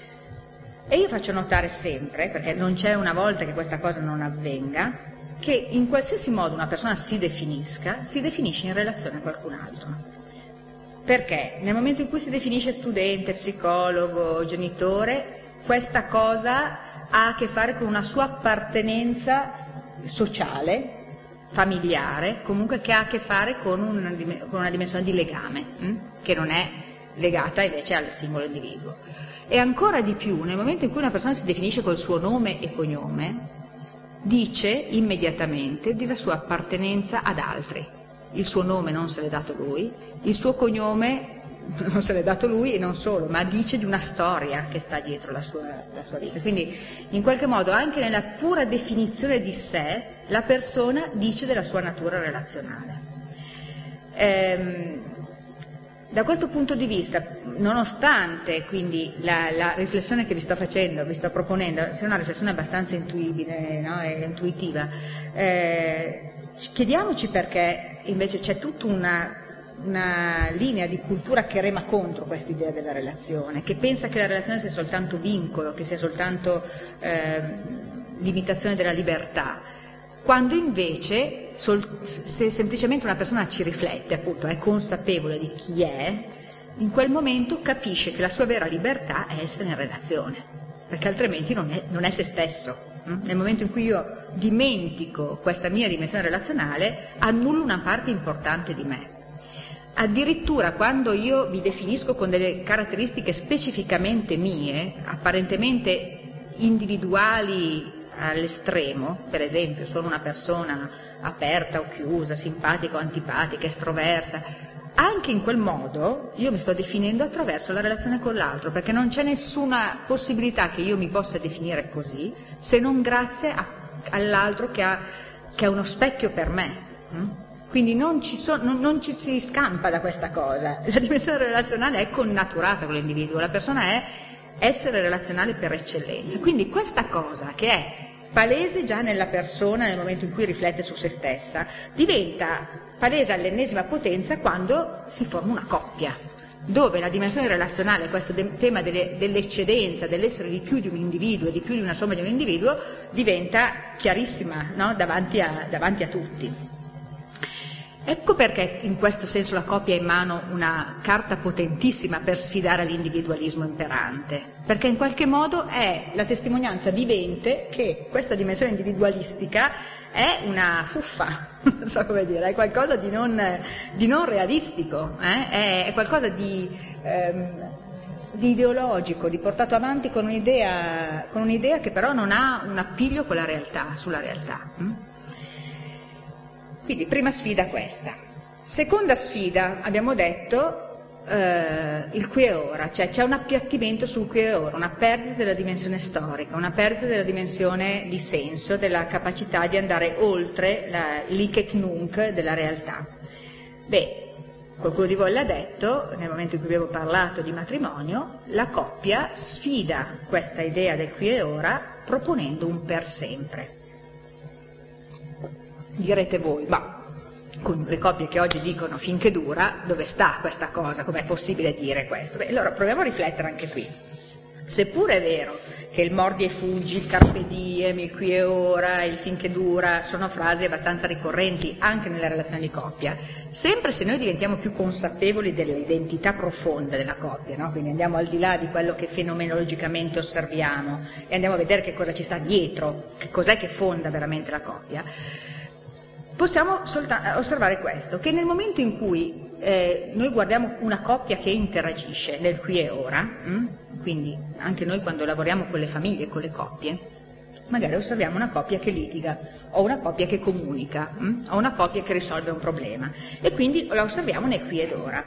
E io faccio notare sempre, perché non c'è una volta che questa cosa non avvenga, che in qualsiasi modo una persona si definisca, si definisce in relazione a qualcun altro. Perché nel momento in cui si definisce studente, psicologo, genitore, questa cosa ha a che fare con una sua appartenenza sociale, familiare, comunque che ha a che fare con una, con una dimensione di legame, hm? che non è legata invece al singolo individuo. E ancora di più, nel momento in cui una persona si definisce col suo nome e cognome, dice immediatamente della sua appartenenza ad altri. Il suo nome non se l'è dato lui, il suo cognome non se l'è dato lui e non solo, ma dice di una storia che sta dietro la sua, la sua vita. Quindi in qualche modo anche nella pura definizione di sé la persona dice della sua natura relazionale. Ehm, da questo punto di vista, nonostante quindi la, la riflessione che vi sto facendo, vi sto proponendo, sia una riflessione abbastanza intuibile, no? e intuitiva, eh, chiediamoci perché invece c'è tutta una, una linea di cultura che rema contro questa idea della relazione, che pensa che la relazione sia soltanto vincolo, che sia soltanto eh, limitazione della libertà, quando invece sol, se semplicemente una persona ci riflette, appunto è consapevole di chi è, in quel momento capisce che la sua vera libertà è essere in relazione, perché altrimenti non è, non è se stesso. Nel momento in cui io dimentico questa mia dimensione relazionale, annullo una parte importante di me. Addirittura quando io mi definisco con delle caratteristiche specificamente mie, apparentemente individuali all'estremo, per esempio sono una persona aperta o chiusa, simpatica o antipatica, estroversa, anche in quel modo io mi sto definendo attraverso la relazione con l'altro, perché non c'è nessuna possibilità che io mi possa definire così se non grazie a, all'altro che, ha, che è uno specchio per me. Quindi non ci, so, non, non ci si scampa da questa cosa. La dimensione relazionale è connaturata con l'individuo, la persona è essere relazionale per eccellenza. Quindi questa cosa che è palese già nella persona nel momento in cui riflette su se stessa, diventa palese all'ennesima potenza quando si forma una coppia, dove la dimensione relazionale, questo de- tema delle, dell'eccedenza, dell'essere di più di un individuo, di più di una somma di un individuo, diventa chiarissima, no? davanti, a, davanti a tutti. Ecco perché in questo senso la coppia ha in mano una carta potentissima per sfidare l'individualismo imperante, perché in qualche modo è la testimonianza vivente che questa dimensione individualistica è una fuffa, non so come dire, è qualcosa di non, di non realistico, eh? è, è qualcosa di, ehm, di ideologico, di portato avanti con un'idea, con un'idea che però non ha un appiglio con la realtà, sulla realtà. Quindi prima sfida questa. Seconda sfida, abbiamo detto, eh, il qui e ora, cioè c'è un appiattimento sul qui e ora, una perdita della dimensione storica, una perdita della dimensione di senso, della capacità di andare oltre la l'hic et nunc della realtà. Beh, qualcuno di voi l'ha detto, nel momento in cui abbiamo parlato di matrimonio, la coppia sfida questa idea del qui e ora proponendo un per sempre. Direte voi, ma con le coppie che oggi dicono finché dura, dove sta questa cosa? Com'è possibile dire questo? Beh, allora proviamo a riflettere anche qui. Seppure è vero che il mordi e fuggi, il carpe diem, il qui e ora, il finché dura sono frasi abbastanza ricorrenti anche nelle relazioni di coppia, sempre se noi diventiamo più consapevoli dell'identità profonda della coppia, no? Quindi andiamo al di là di quello che fenomenologicamente osserviamo e andiamo a vedere che cosa ci sta dietro, che cos'è che fonda veramente la coppia, possiamo soltanto osservare questo, che nel momento in cui eh, noi guardiamo una coppia che interagisce nel qui e ora, mh? Quindi anche noi quando lavoriamo con le famiglie, con le coppie, magari osserviamo una coppia che litiga, o una coppia che comunica, mh? o una coppia che risolve un problema, e quindi la osserviamo nel qui ed ora.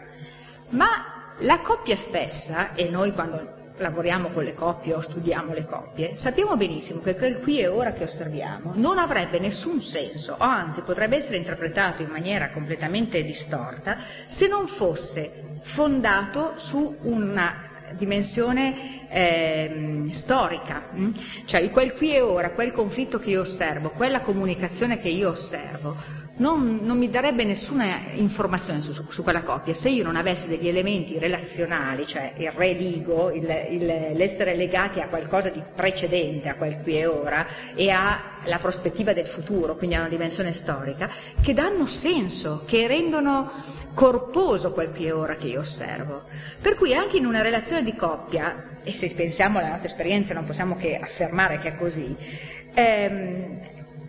Ma la coppia stessa, e noi quando lavoriamo con le coppie o studiamo le coppie, sappiamo benissimo che quel qui e ora che osserviamo non avrebbe nessun senso, o anzi potrebbe essere interpretato in maniera completamente distorta, se non fosse fondato su una dimensione eh, storica, mh? Cioè quel qui e ora, quel conflitto che io osservo, quella comunicazione che io osservo, non, non mi darebbe nessuna informazione su, su, su quella coppia se io non avessi degli elementi relazionali, cioè il religo, il, il, l'essere legati a qualcosa di precedente a quel qui e ora e alla prospettiva del futuro, quindi a una dimensione storica, che danno senso, che rendono corposo quel qui e ora che io osservo. Per cui anche in una relazione di coppia, e se pensiamo alla nostra esperienza non possiamo che affermare che è così, ehm,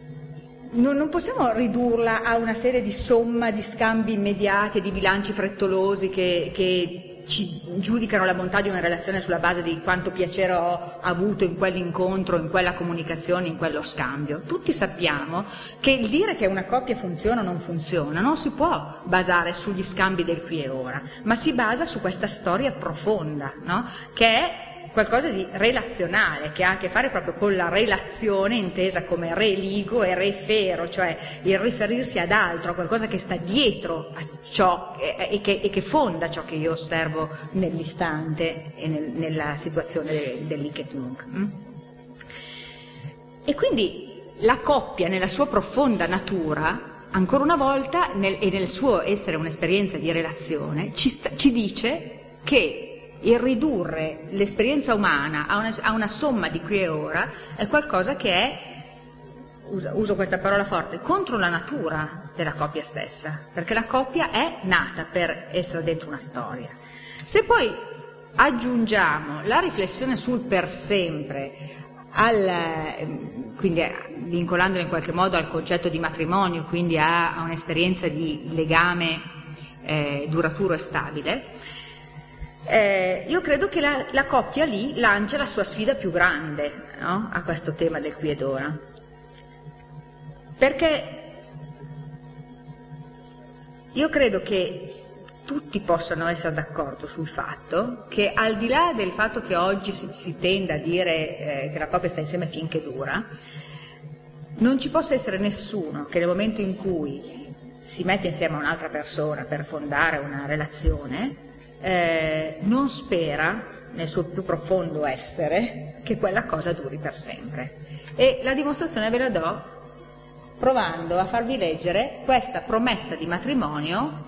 non, non possiamo ridurla a una serie di somma di scambi immediati, di bilanci frettolosi che, che ci giudicano la bontà di una relazione sulla base di quanto piacere ho avuto in quell'incontro, in quella comunicazione, in quello scambio. Tutti sappiamo che il dire che una coppia funziona o non funziona non si può basare sugli scambi del qui e ora, ma si basa su questa storia profonda, no? Che è qualcosa di relazionale, che ha a che fare proprio con la relazione intesa come religo e refero, cioè il riferirsi ad altro, a qualcosa che sta dietro a ciò e che, e che fonda ciò che io osservo nell'istante e nel, nella situazione dell'hic et nunc. E quindi la coppia nella sua profonda natura, ancora una volta, nel, e nel suo essere un'esperienza di relazione, ci, sta, ci dice che il ridurre l'esperienza umana a una, a una somma di qui e ora è qualcosa che è, uso, uso questa parola forte, contro la natura della coppia stessa, perché la coppia è nata per essere dentro una storia. Se poi aggiungiamo la riflessione sul per sempre, al, quindi vincolandolo in qualche modo al concetto di matrimonio, quindi a, a un'esperienza di legame eh, duraturo e stabile, Eh, io credo che la, la coppia lì lancia la sua sfida più grande, no? A questo tema del qui ed ora, perché io credo che tutti possano essere d'accordo sul fatto che, al di là del fatto che oggi si, si tenda a dire eh, che la coppia sta insieme finché dura, non ci possa essere nessuno che nel momento in cui si mette insieme a un'altra persona per fondare una relazione Eh, non spera nel suo più profondo essere che quella cosa duri per sempre. E la dimostrazione ve la do provando a farvi leggere questa promessa di matrimonio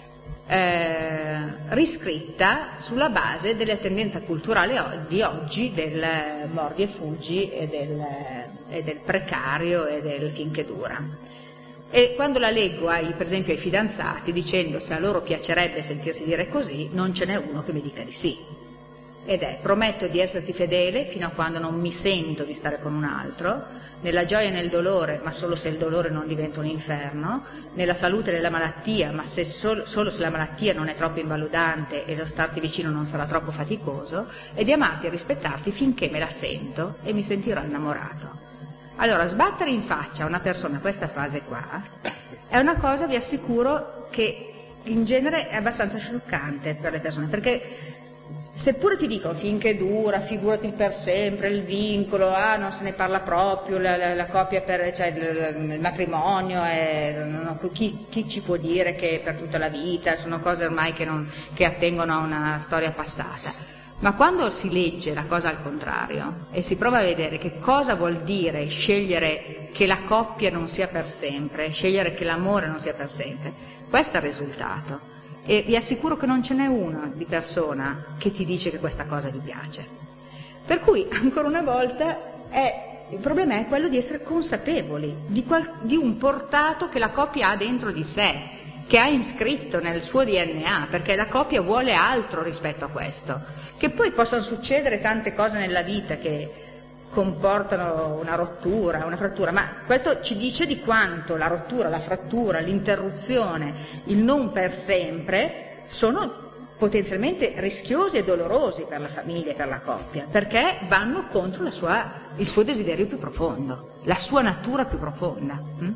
eh, riscritta sulla base della tendenza culturale di oggi del mordi e fuggi e del, e del precario e del finché dura. E quando la leggo ai, per esempio ai fidanzati, dicendo se a loro piacerebbe sentirsi dire così, non ce n'è uno che mi dica di sì. ed è: prometto di esserti fedele fino a quando non mi sento di stare con un altro, nella gioia e nel dolore, ma solo se il dolore non diventa un inferno, nella salute e nella malattia, ma se solo, solo se la malattia non è troppo invalidante e lo starti vicino non sarà troppo faticoso, e di amarti e rispettarti finché me la sento e mi sentirò innamorato. Allora, sbattere in faccia a una persona questa frase qua è una cosa, vi assicuro, che in genere è abbastanza scioccante per le persone, perché seppure ti dicono finché dura, figurati il per sempre, il vincolo, ah, non se ne parla proprio, la, la, la coppia per, cioè il, il matrimonio, è, no, chi, chi ci può dire che per tutta la vita, sono cose ormai che, non, che attengono a una storia passata. Ma quando si legge la cosa al contrario e si prova a vedere che cosa vuol dire scegliere che la coppia non sia per sempre, scegliere che l'amore non sia per sempre, questo è il risultato. E vi assicuro che non ce n'è una di persona che ti dice che questa cosa gli piace. Per cui, ancora una volta, è, il problema è quello di essere consapevoli di, qual, di un portato che la coppia ha dentro di sé, che ha iscritto nel suo D N A, perché la coppia vuole altro rispetto a questo. Che poi possano succedere tante cose nella vita che comportano una rottura, una frattura, ma questo ci dice di quanto la rottura, la frattura, l'interruzione, il non per sempre sono potenzialmente rischiosi e dolorosi per la famiglia e per la coppia, perché vanno contro la sua, il suo desiderio più profondo, la sua natura più profonda. Mm?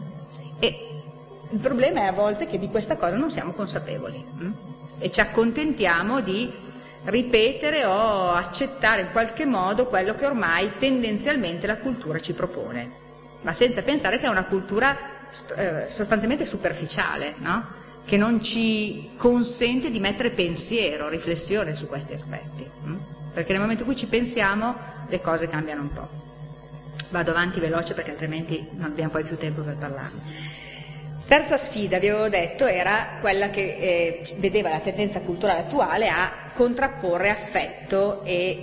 E il problema è a volte che di questa cosa non siamo consapevoli mm? e ci accontentiamo di ripetere o accettare in qualche modo quello che ormai tendenzialmente la cultura ci propone, ma senza pensare che è una cultura eh, sostanzialmente superficiale, no? Che non ci consente di mettere pensiero, riflessione su questi aspetti, hm? Perché nel momento in cui ci pensiamo le cose cambiano un po'. Vado avanti veloce perché altrimenti non abbiamo poi più tempo per parlarne. Terza sfida, vi avevo detto, era quella che eh, vedeva la tendenza culturale attuale a contrapporre affetto e,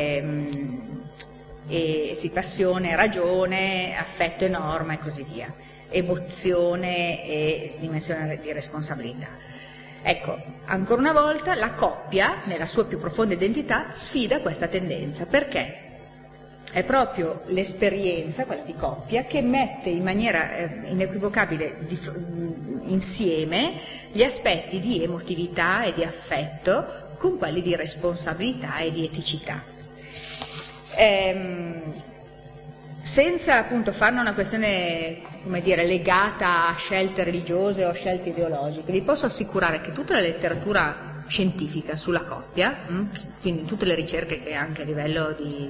ehm, e sì, passione, ragione, affetto e norma e così via, emozione e dimensione di responsabilità. Ecco, ancora una volta la coppia, nella sua più profonda identità, sfida questa tendenza. Perché? È proprio l'esperienza, quella di coppia, che mette in maniera eh, inequivocabile di, insieme gli aspetti di emotività e di affetto con quelli di responsabilità e di eticità. Ehm, senza appunto farne una questione, come dire, legata a scelte religiose o scelte ideologiche, vi posso assicurare che tutta la letteratura scientifica sulla coppia, quindi tutte le ricerche che anche a livello di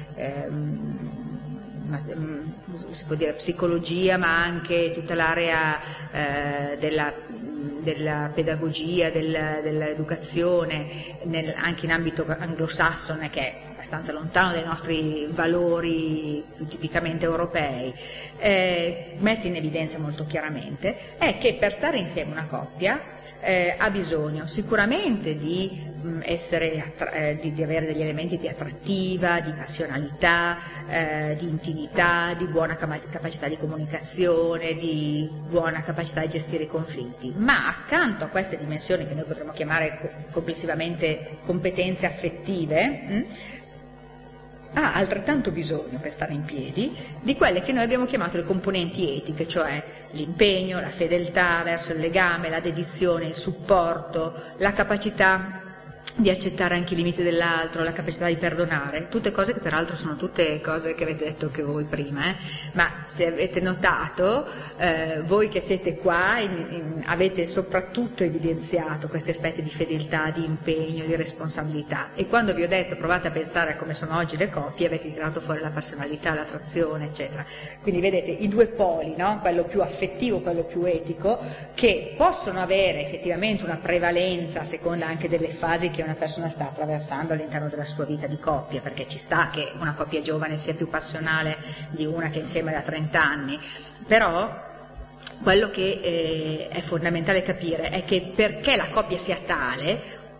ehm, si può dire psicologia, ma anche tutta l'area eh, della, della pedagogia, del, dell'educazione, nel, anche in ambito anglosassone, che è abbastanza lontano dai nostri valori più tipicamente europei, eh, mette in evidenza molto chiaramente, è che per stare insieme una coppia Eh, ha bisogno sicuramente di mh, essere attra- eh, di, di avere degli elementi di attrattiva, di passionalità, eh, di intimità, di buona capa- capacità di comunicazione, di buona capacità di gestire i conflitti, ma accanto a queste dimensioni che noi potremmo chiamare co- complessivamente competenze affettive, mh, ha altrettanto bisogno, per stare in piedi, di quelle che noi abbiamo chiamato le componenti etiche, cioè l'impegno, la fedeltà verso il legame, la dedizione, il supporto, la capacità di accettare anche i limiti dell'altro, la capacità di perdonare, tutte cose che peraltro sono tutte cose che avete detto anche voi prima, eh? Ma se avete notato, eh, voi che siete qua in, in, avete soprattutto evidenziato questi aspetti di fedeltà, di impegno, di responsabilità, e quando vi ho detto provate a pensare a come sono oggi le coppie, avete tirato fuori la passionalità, l'attrazione, eccetera. Quindi vedete i due poli, no? Quello più affettivo, quello più etico, che possono avere effettivamente una prevalenza a seconda anche delle fasi che una persona sta attraversando all'interno della sua vita di coppia, perché ci sta che una coppia giovane sia più passionale di una che è insieme da trenta anni, però quello che eh, è fondamentale capire è che perché la coppia sia tale,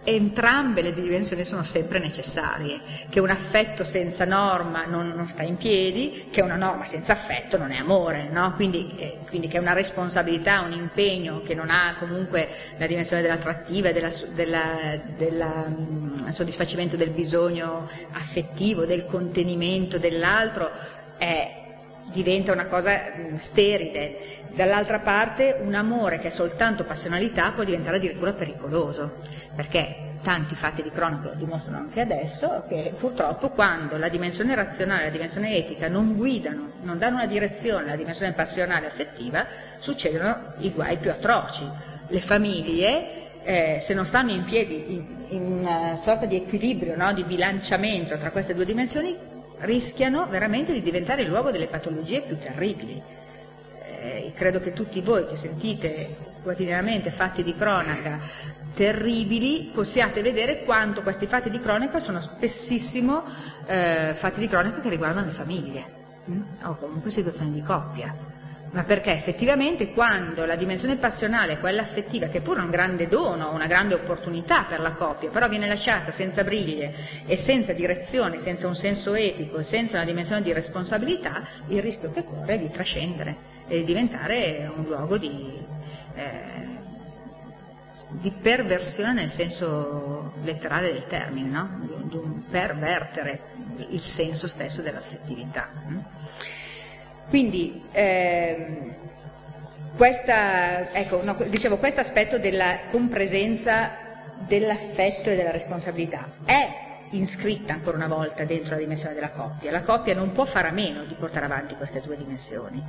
entrambe le dimensioni sono sempre necessarie, che un affetto senza norma non, non sta in piedi, che una norma senza affetto non è amore, no? Quindi, eh, quindi che una responsabilità, un impegno che non ha comunque la dimensione dell'attrattiva, della, della, della mh, soddisfacimento del bisogno affettivo, del contenimento dell'altro, è diventa una cosa sterile. Dall'altra parte un amore che è soltanto passionalità può diventare addirittura pericoloso, perché tanti fatti di cronaca lo dimostrano anche adesso, che purtroppo quando la dimensione razionale e la dimensione etica non guidano, non danno una direzione alla dimensione passionale e affettiva, succedono i guai più atroci. Le famiglie, eh, se non stanno in piedi in, in una sorta di equilibrio, no, di bilanciamento tra queste due dimensioni, rischiano veramente di diventare il luogo delle patologie più terribili. Eh, credo che tutti voi che sentite quotidianamente fatti di cronaca terribili possiate vedere quanto questi fatti di cronaca sono spessissimo eh, fatti di cronaca che riguardano le famiglie mh? o comunque situazioni di coppia. Ma perché effettivamente quando la dimensione passionale, quella affettiva, che pure è un grande dono, una grande opportunità per la coppia, però viene lasciata senza briglie e senza direzione, senza un senso etico e senza una dimensione di responsabilità, il rischio che corre è di trascendere e di diventare un luogo di, eh, di perversione nel senso letterale del termine, no? di, di un pervertere il senso stesso dell'affettività. Quindi ehm, questa, ecco, no, dicevo, questo aspetto della compresenza dell'affetto e della responsabilità è iscritta ancora una volta dentro la dimensione della coppia. La coppia non può fare a meno di portare avanti queste due dimensioni.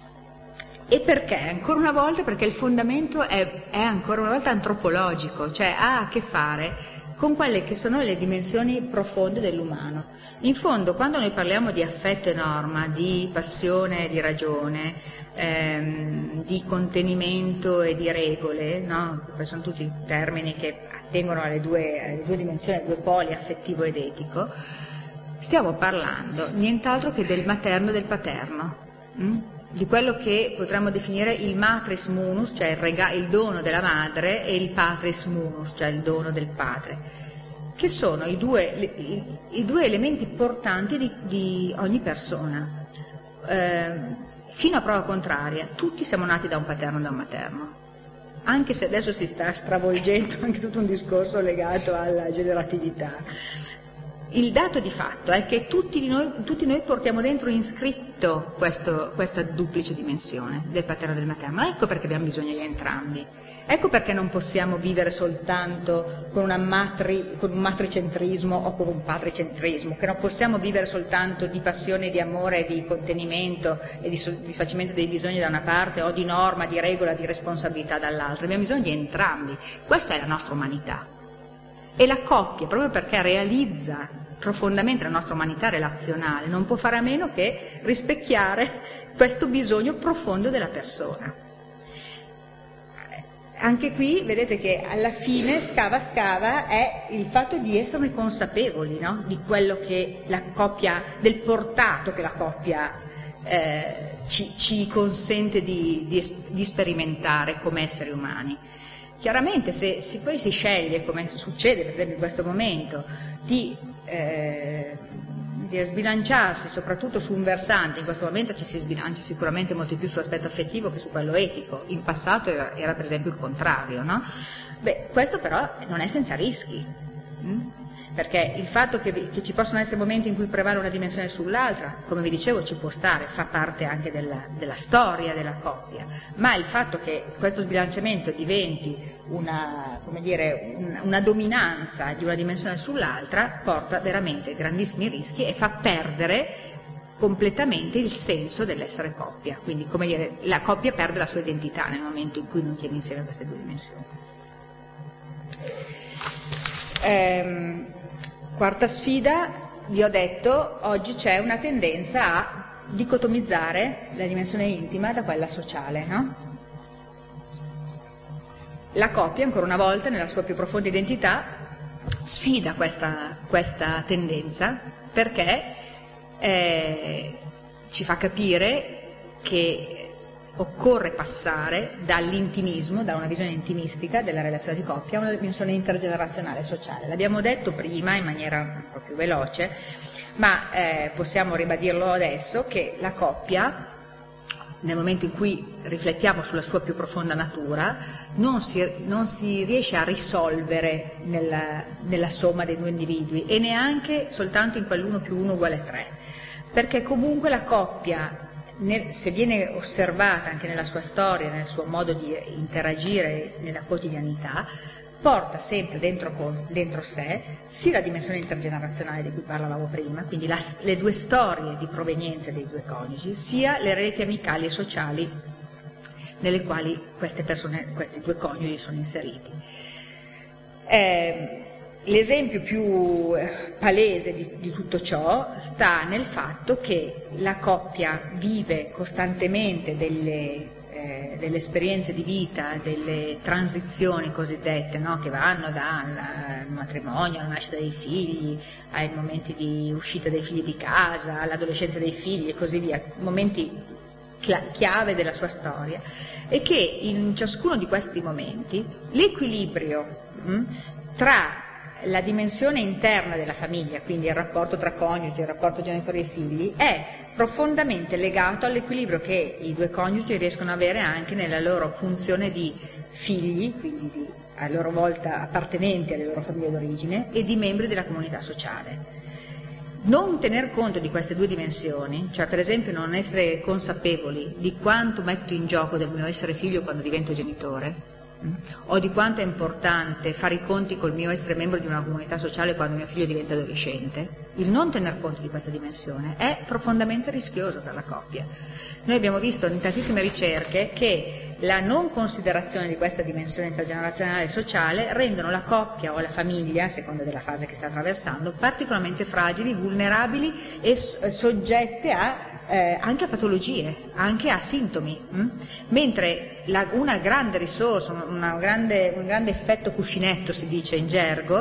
E perché? Ancora una volta perché il fondamento è, è ancora una volta antropologico, cioè ha a che fare con quelle che sono le dimensioni profonde dell'umano. In fondo, quando noi parliamo di affetto e norma, di passione e di ragione, ehm, di contenimento e di regole, no? Questi sono tutti termini che attengono alle due, alle due dimensioni, ai due poli affettivo ed etico, stiamo parlando nient'altro che del materno e del paterno, hm? di quello che potremmo definire il matris munus, cioè il, rega- il dono della madre, e il patris munus, cioè il dono del padre, che sono i due, i, i due elementi portanti di, di ogni persona. Eh, fino a prova contraria, tutti siamo nati da un paterno e da un materno, anche se adesso si sta stravolgendo anche tutto un discorso legato alla generatività. Il dato di fatto è che tutti noi, tutti noi portiamo dentro inscritto questo, questa duplice dimensione del paterno e del materno. Ecco perché abbiamo bisogno di entrambi. Ecco perché non possiamo vivere soltanto con, una matri, con un matricentrismo o con un patricentrismo, che non possiamo vivere soltanto di passione, di amore, di contenimento e di soddisfacimento dei bisogni da una parte, o di norma, di regola, di responsabilità dall'altra. Abbiamo bisogno di entrambi. Questa è la nostra umanità. E la coppia, proprio perché realizza profondamente la nostra umanità relazionale, non può fare a meno che rispecchiare questo bisogno profondo della persona. Anche qui vedete che alla fine, scava scava, è il fatto di esserne consapevoli, no? Di quello che la coppia, del portato che la coppia eh, ci, ci consente di, di, di sperimentare come esseri umani. Chiaramente se, se poi si sceglie, come succede per esempio in questo momento, di, eh, di sbilanciarsi soprattutto su un versante, in questo momento ci si sbilancia sicuramente molto più sull'aspetto affettivo che su quello etico, in passato era, era per esempio il contrario, no? Beh, questo però non è senza rischi, hm? Perché il fatto che, che ci possono essere momenti in cui prevale una dimensione sull'altra, come vi dicevo, ci può stare, fa parte anche della, della storia della coppia, ma il fatto che questo sbilanciamento diventi una, come dire, una, una dominanza di una dimensione sull'altra porta veramente grandissimi rischi e fa perdere completamente il senso dell'essere coppia. Quindi, come dire, la coppia perde la sua identità nel momento in cui non tiene insieme queste due dimensioni. Ehm, Quarta sfida, vi ho detto, oggi c'è una tendenza a dicotomizzare la dimensione intima da quella sociale, no? La coppia, ancora una volta, nella sua più profonda identità, sfida questa, questa tendenza perché eh, ci fa capire che occorre passare dall'intimismo, da una visione intimistica della relazione di coppia a una dimensione intergenerazionale e sociale. L'abbiamo detto prima in maniera un po' più veloce, ma eh, possiamo ribadirlo adesso, che la coppia, nel momento in cui riflettiamo sulla sua più profonda natura, non si, non si riesce a risolvere nella, nella somma dei due individui e neanche soltanto in quell'uno più uno uguale tre, perché comunque la coppia, nel, se viene osservata anche nella sua storia, nel suo modo di interagire nella quotidianità, porta sempre dentro, dentro sé sia la dimensione intergenerazionale di cui parlavamo prima, quindi la, le due storie di provenienza dei due coniugi, sia le reti amicali e sociali nelle quali queste persone, questi due coniugi sono inseriti. Eh, l'esempio più palese di, di tutto ciò sta nel fatto che la coppia vive costantemente delle Eh, delle esperienze di vita, delle transizioni cosiddette, no? Che vanno dal matrimonio, alla nascita dei figli, ai momenti di uscita dei figli di casa, all'adolescenza dei figli e così via, momenti chiave della sua storia, e che in ciascuno di questi momenti l'equilibrio mh, tra la dimensione interna della famiglia, quindi il rapporto tra coniugi, il rapporto genitori e figli, è profondamente legato all'equilibrio che i due coniugi riescono ad avere anche nella loro funzione di figli, quindi di, a loro volta appartenenti alle loro famiglie d'origine, e di membri della comunità sociale. Non tener conto di queste due dimensioni, cioè per esempio non essere consapevoli di quanto metto in gioco del mio essere figlio quando divento genitore, o di quanto è importante fare i conti col mio essere membro di una comunità sociale quando mio figlio diventa adolescente, il non tener conto di questa dimensione è profondamente rischioso per la coppia. Noi abbiamo visto in tantissime ricerche che la non considerazione di questa dimensione intergenerazionale e sociale rendono la coppia o la famiglia, a seconda della fase che sta attraversando, particolarmente fragili, vulnerabili e soggette a Eh, anche a patologie, anche a sintomi, mh? mentre la, una grande risorsa, una grande, un grande effetto cuscinetto, si dice in gergo,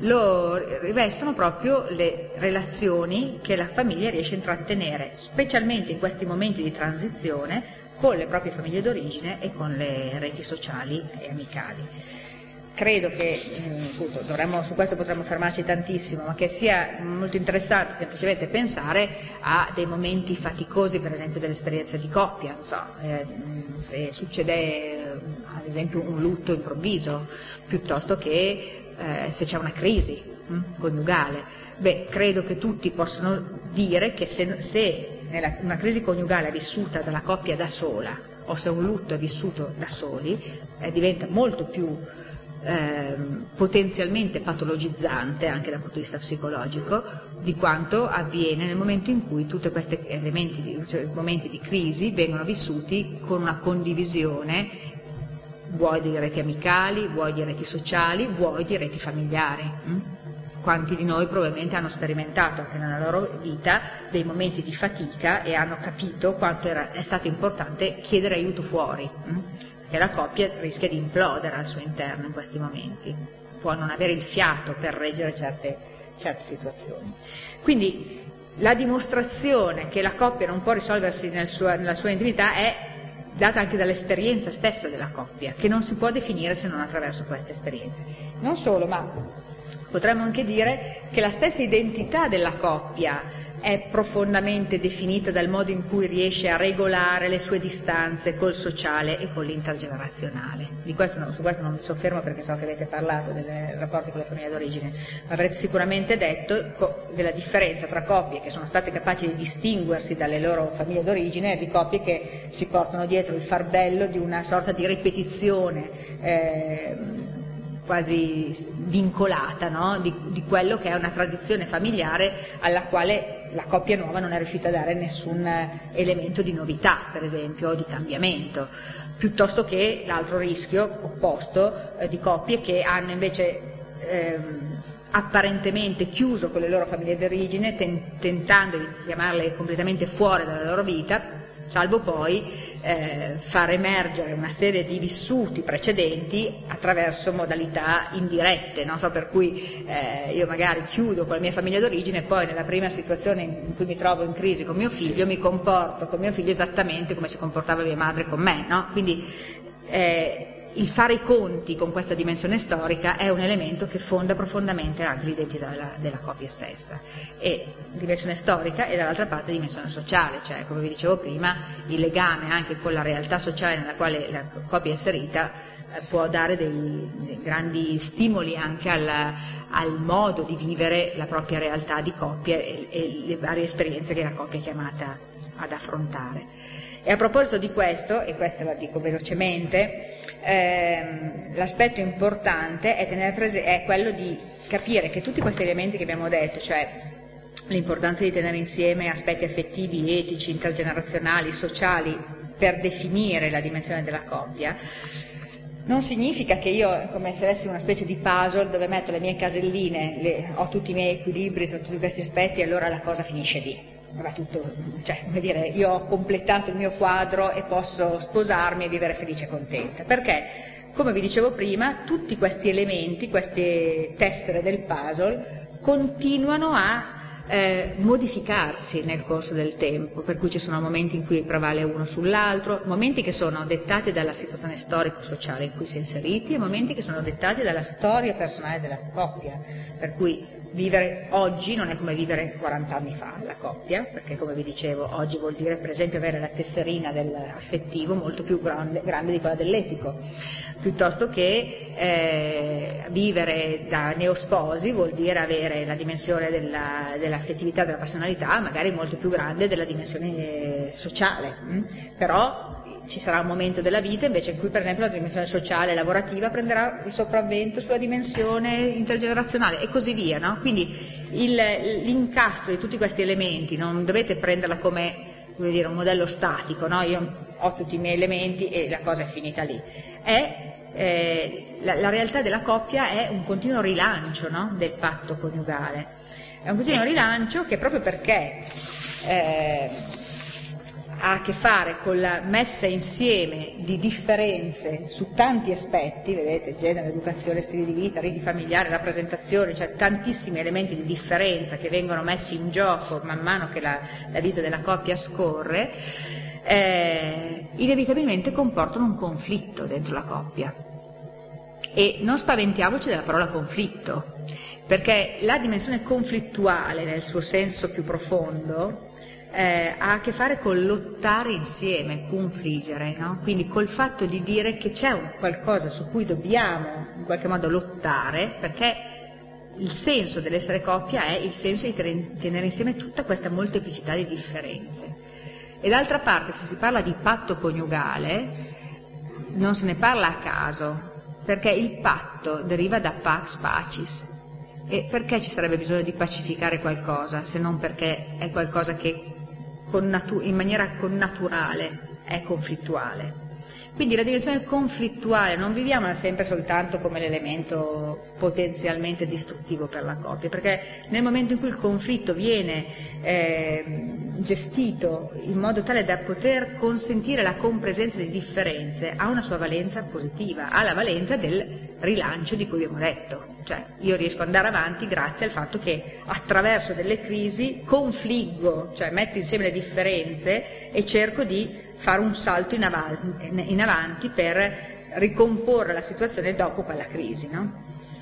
lo rivestono proprio le relazioni che la famiglia riesce a intrattenere, specialmente in questi momenti di transizione, con le proprie famiglie d'origine e con le reti sociali e amicali. Credo che appunto, dovremmo, su questo potremmo fermarci tantissimo, ma che sia molto interessante semplicemente pensare a dei momenti faticosi, per esempio dell'esperienza di coppia, non so, eh, se succede ad esempio un lutto improvviso, piuttosto che eh, se c'è una crisi hm, coniugale. Beh, credo che tutti possano dire che se, se nella, una crisi coniugale è vissuta dalla coppia da sola, o se un lutto è vissuto da soli, eh, diventa molto più Eh, potenzialmente patologizzante anche dal punto di vista psicologico di quanto avviene nel momento in cui tutti questi elementi di, cioè, momenti di crisi vengono vissuti con una condivisione, vuoi di reti amicali, vuoi di reti sociali, vuoi di reti familiari. hm? Quanti di noi probabilmente hanno sperimentato anche nella loro vita dei momenti di fatica e hanno capito quanto era, è stato importante chiedere aiuto fuori, hm? Perché la coppia rischia di implodere al suo interno in questi momenti, può non avere il fiato per reggere certe, certe situazioni. Quindi la dimostrazione che la coppia non può risolversi nel sua, nella sua intimità è data anche dall'esperienza stessa della coppia, che non si può definire se non attraverso queste esperienze. Non solo, ma potremmo anche dire che la stessa identità della coppia è profondamente definita dal modo in cui riesce a regolare le sue distanze col sociale e con l'intergenerazionale. Di questo no, su questo non mi soffermo perché so che avete parlato dei rapporti con la famiglia d'origine, ma avrete sicuramente detto della differenza tra coppie che sono state capaci di distinguersi dalle loro famiglie d'origine e di coppie che si portano dietro il fardello di una sorta di ripetizione eh, quasi vincolata, no? di, di quello che è una tradizione familiare alla quale la coppia nuova non è riuscita a dare nessun elemento di novità, per esempio, o di cambiamento, piuttosto che l'altro rischio opposto eh, di coppie che hanno invece ehm, apparentemente chiuso con le loro famiglie d'origine, ten- tentando di chiamarle completamente fuori dalla loro vita, salvo poi eh, far emergere una serie di vissuti precedenti attraverso modalità indirette, no? So, per cui eh, io magari chiudo con la mia famiglia d'origine e poi nella prima situazione in cui mi trovo in crisi con mio figlio mi comporto con mio figlio esattamente come si comportava mia madre con me, no? Quindi eh, il fare i conti con questa dimensione storica è un elemento che fonda profondamente anche l'identità della, della coppia stessa, e dimensione storica e dall'altra parte dimensione sociale, cioè come vi dicevo prima il legame anche con la realtà sociale nella quale la coppia è inserita eh, può dare dei, dei grandi stimoli anche al, al modo di vivere la propria realtà di coppia e, e le varie esperienze che la coppia è chiamata ad affrontare. E a proposito di questo, e questo la dico velocemente, ehm, l'aspetto importante è, tenere prese- è quello di capire che tutti questi elementi che abbiamo detto, cioè l'importanza di tenere insieme aspetti affettivi, etici, intergenerazionali, sociali, per definire la dimensione della coppia, non significa che io, come se avessi una specie di puzzle dove metto le mie caselline, le, ho tutti i miei equilibri, tutti questi aspetti, e allora la cosa finisce lì. Va tutto, cioè, come dire, io ho completato il mio quadro e posso sposarmi e vivere felice e contenta, perché, come vi dicevo prima, tutti questi elementi, queste tessere del puzzle continuano a eh, modificarsi nel corso del tempo, per cui ci sono momenti in cui prevale uno sull'altro, momenti che sono dettati dalla situazione storico-sociale in cui si è inseriti e momenti che sono dettati dalla storia personale della coppia, per cui vivere oggi non è come vivere quaranta anni fa la coppia, perché come vi dicevo oggi vuol dire per esempio avere la tesserina dell'affettivo molto più grande, grande di quella dell'etico, piuttosto che eh, vivere da neosposi vuol dire avere la dimensione della, dell'affettività, della passionalità magari molto più grande della dimensione sociale, hm? Però ci sarà un momento della vita invece in cui per esempio la dimensione sociale e lavorativa prenderà il sopravvento sulla dimensione intergenerazionale e così via, no? Quindi il, l'incastro di tutti questi elementi non dovete prenderla come, come dire, un modello statico, no? Io ho tutti i miei elementi e la cosa è finita lì. È, eh, la, la realtà della coppia è un continuo rilancio, no? Del patto coniugale. È un continuo rilancio che proprio perché eh, ha a che fare con la messa insieme di differenze su tanti aspetti, vedete, genere, educazione, stili di vita, riti familiari, rappresentazione, cioè tantissimi elementi di differenza che vengono messi in gioco man mano che la, la vita della coppia scorre, eh, inevitabilmente comportano un conflitto dentro la coppia. E non spaventiamoci della parola conflitto, perché la dimensione conflittuale nel suo senso più profondo Eh, ha a che fare con lottare insieme, confliggere, no? Quindi col fatto di dire che c'è un qualcosa su cui dobbiamo in qualche modo lottare, perché il senso dell'essere coppia è il senso di tenere insieme tutta questa molteplicità di differenze. E d'altra parte, se si parla di patto coniugale, non se ne parla a caso, perché il patto deriva da pax pacis. E perché ci sarebbe bisogno di pacificare qualcosa, se non perché è qualcosa che con natu- in maniera connaturale è conflittuale. Quindi la dimensione conflittuale non viviamola sempre soltanto come l'elemento potenzialmente distruttivo per la coppia, perché nel momento in cui il conflitto viene eh, gestito in modo tale da poter consentire la compresenza di differenze, ha una sua valenza positiva, ha la valenza del rilancio di cui abbiamo detto. Cioè io riesco ad andare avanti grazie al fatto che attraverso delle crisi confliggo, cioè metto insieme le differenze e cerco di fare un salto in avanti, in avanti per ricomporre la situazione dopo quella crisi, no?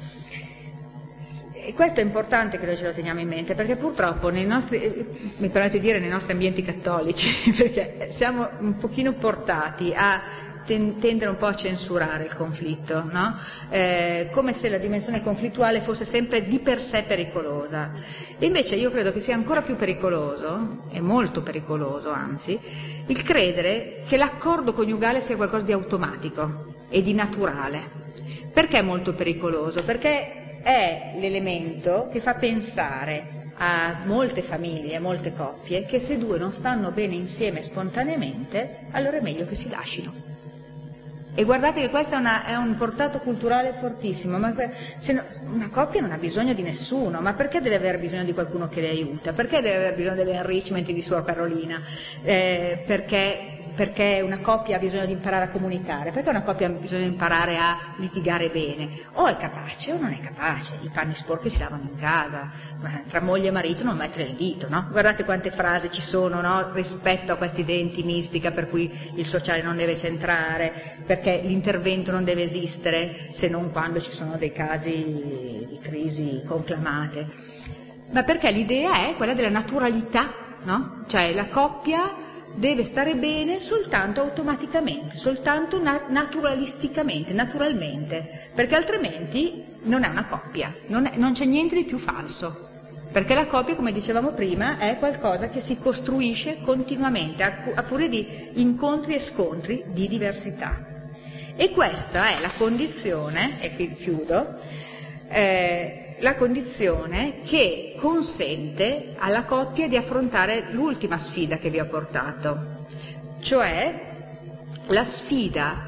E questo è importante che noi ce lo teniamo in mente, perché purtroppo nei nostri, mi permetto di dire nei nostri ambienti cattolici, perché siamo un pochino portati a tendere un po' a censurare il conflitto, no? Eh, come se la dimensione conflittuale fosse sempre di per sé pericolosa. E invece io credo che sia ancora più pericoloso, e molto pericoloso anzi, il credere che l'accordo coniugale sia qualcosa di automatico e di naturale. Perché è molto pericoloso? Perché è l'elemento che fa pensare a molte famiglie, a molte coppie, che se due non stanno bene insieme spontaneamente, allora è meglio che si lasciino. E guardate che questo è, una, è un portato culturale fortissimo, ma se no, una coppia non ha bisogno di nessuno, ma perché deve avere bisogno di qualcuno che le aiuta? Perché deve avere bisogno dell'enrichment di Suor Carolina? Eh, perché, perché una coppia ha bisogno di imparare a comunicare? Perché una coppia ha bisogno di imparare a litigare bene? O è capace o non è capace, i panni sporchi si lavano in casa, tra moglie e marito non mettere il dito, no? Guardate quante frasi ci sono, no? Rispetto a questa idea intimistica per cui il sociale non deve centrare, perché l'intervento non deve esistere se non quando ci sono dei casi di crisi conclamate, ma perché l'idea è quella della naturalità, no? Cioè la coppia deve stare bene soltanto automaticamente, soltanto na- naturalisticamente, naturalmente, perché altrimenti non è una coppia, non, è, non c'è niente di più falso, perché la coppia, come dicevamo prima, è qualcosa che si costruisce continuamente a, a furia di incontri e scontri di diversità. E questa è la condizione, e qui chiudo, eh, la condizione che consente alla coppia di affrontare l'ultima sfida che vi ho portato, cioè la sfida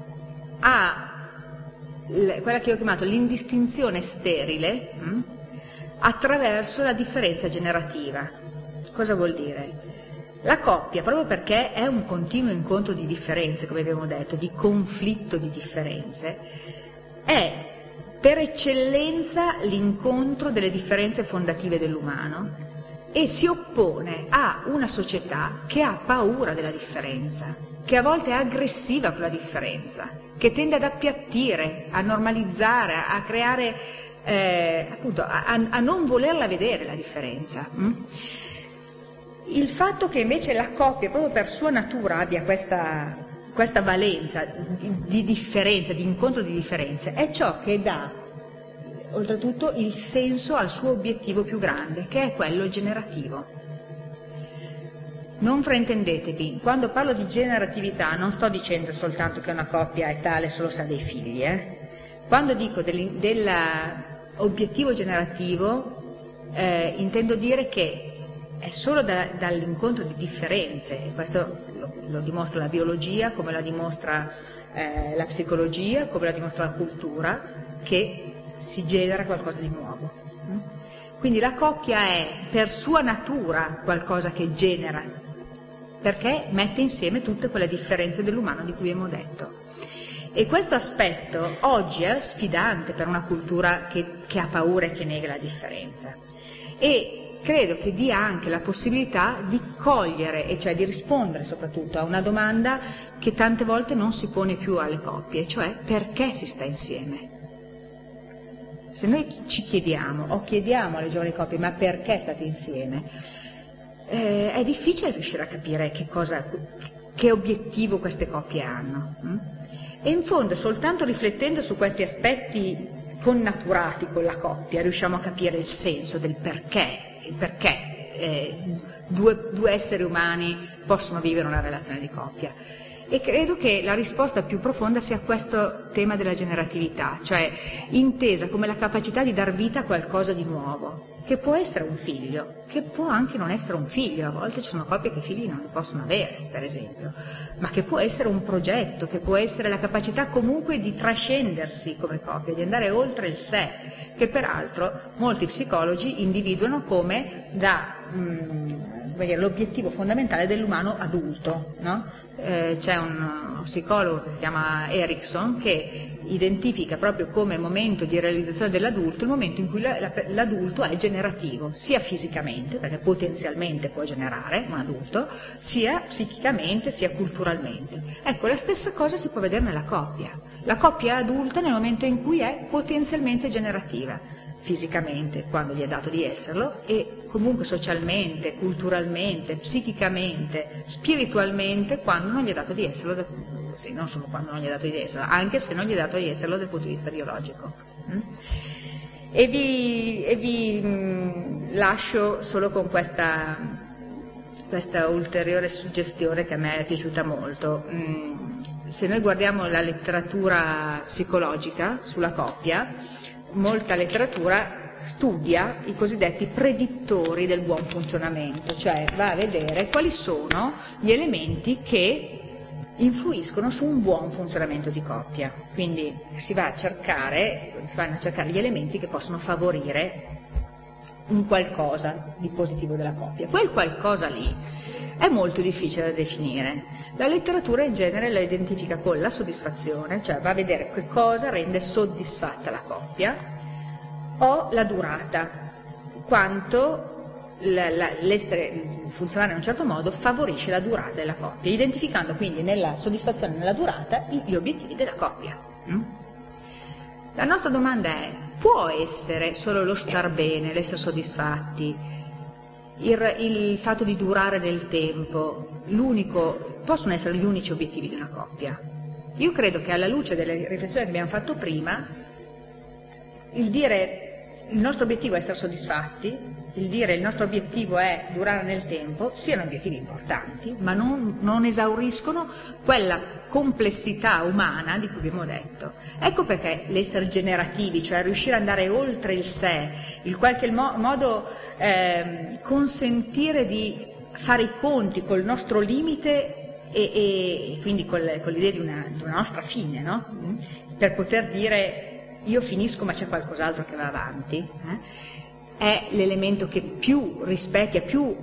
a quella che ho chiamato l'indistinzione sterile mh, attraverso la differenza generativa. Cosa vuol dire? La coppia, proprio perché è un continuo incontro di differenze, come abbiamo detto, di conflitto di differenze, è per eccellenza l'incontro delle differenze fondative dell'umano e si oppone a una società che ha paura della differenza, che a volte è aggressiva con la differenza, che tende ad appiattire, a normalizzare, a creare, eh, appunto, a, a non volerla vedere la differenza. Mm? Il fatto che invece la coppia, proprio per sua natura, abbia questa questa valenza di, di differenza, di incontro di differenze, è ciò che dà oltretutto il senso al suo obiettivo più grande, che è quello generativo. Non fraintendetevi, quando parlo di generatività non sto dicendo soltanto che una coppia è tale solo se ha dei figli, eh? Quando dico dell'obiettivo generativo eh, intendo dire che è solo da, dall'incontro di differenze, e questo lo, lo dimostra la biologia, come la dimostra eh, la psicologia, come la dimostra la cultura, che si genera qualcosa di nuovo. Quindi la coppia è per sua natura qualcosa che genera, perché mette insieme tutte quelle differenze dell'umano di cui abbiamo detto. E questo aspetto oggi è sfidante per una cultura che, che ha paura e che nega la differenza. E credo che dia anche la possibilità di cogliere, e cioè di rispondere soprattutto a una domanda che tante volte non si pone più alle coppie, cioè perché si sta insieme. Se noi ci chiediamo, o chiediamo alle giovani coppie, ma perché state insieme? Eh, è difficile riuscire a capire che cosa, che obiettivo queste coppie hanno. Hm? E in fondo, soltanto riflettendo su questi aspetti connaturati con la coppia, riusciamo a capire il senso del perché. Il perché eh, due, due esseri umani possono vivere una relazione di coppia. E credo che la risposta più profonda sia questo tema della generatività, cioè intesa come la capacità di dar vita a qualcosa di nuovo, che può essere un figlio, che può anche non essere un figlio, a volte ci sono coppie che figli non ne possono avere, per esempio, ma che può essere un progetto, che può essere la capacità comunque di trascendersi come coppia, di andare oltre il sé, che peraltro molti psicologi individuano come da, mh, dire, l'obiettivo fondamentale dell'umano adulto, no? Eh, c'è un psicologo che si chiama Erickson che identifica proprio come momento di realizzazione dell'adulto il momento in cui la, la, l'adulto è generativo, sia fisicamente, perché potenzialmente può generare un adulto, sia psichicamente, sia culturalmente. Ecco, la stessa cosa si può vedere nella coppia. La coppia è adulta nel momento in cui è potenzialmente generativa, fisicamente quando gli è dato di esserlo, e comunque socialmente, culturalmente, psichicamente, spiritualmente quando non gli è dato di esserlo, da, sì, non solo quando non gli è dato di esserlo, anche se non gli è dato di esserlo dal punto di vista biologico. Mm? E vi, e vi mh, lascio solo con questa, questa ulteriore suggestione che a me è piaciuta molto. Mm, se noi guardiamo la letteratura psicologica sulla coppia, molta letteratura studia i cosiddetti predittori del buon funzionamento, cioè va a vedere quali sono gli elementi che influiscono su un buon funzionamento di coppia. Quindi si va a cercare, si vanno a cercare gli elementi che possono favorire un qualcosa di positivo della coppia. Quel qualcosa lì è molto difficile da definire. La letteratura in genere la identifica con la soddisfazione, cioè va a vedere che cosa rende soddisfatta la coppia, o la durata, quanto l'essere funzionare in un certo modo favorisce la durata della coppia, identificando quindi nella soddisfazione e nella durata gli obiettivi della coppia. La nostra domanda è: può essere solo lo star bene, l'essere soddisfatti, il, il fatto di durare nel tempo, l'unico, possono essere gli unici obiettivi di una coppia? Io credo che alla luce delle riflessioni che abbiamo fatto prima, il dire il nostro obiettivo è essere soddisfatti, il dire il nostro obiettivo è durare nel tempo, siano obiettivi importanti, ma non, non esauriscono quella complessità umana di cui abbiamo detto. Ecco perché l'essere generativi, cioè riuscire ad andare oltre il sé, in qualche mo- modo eh, consentire di fare i conti col nostro limite e, e quindi col, con l'idea di una, di una nostra fine, no? Per poter dire io finisco ma c'è qualcos'altro che va avanti, eh? È l'elemento che più rispecchia, più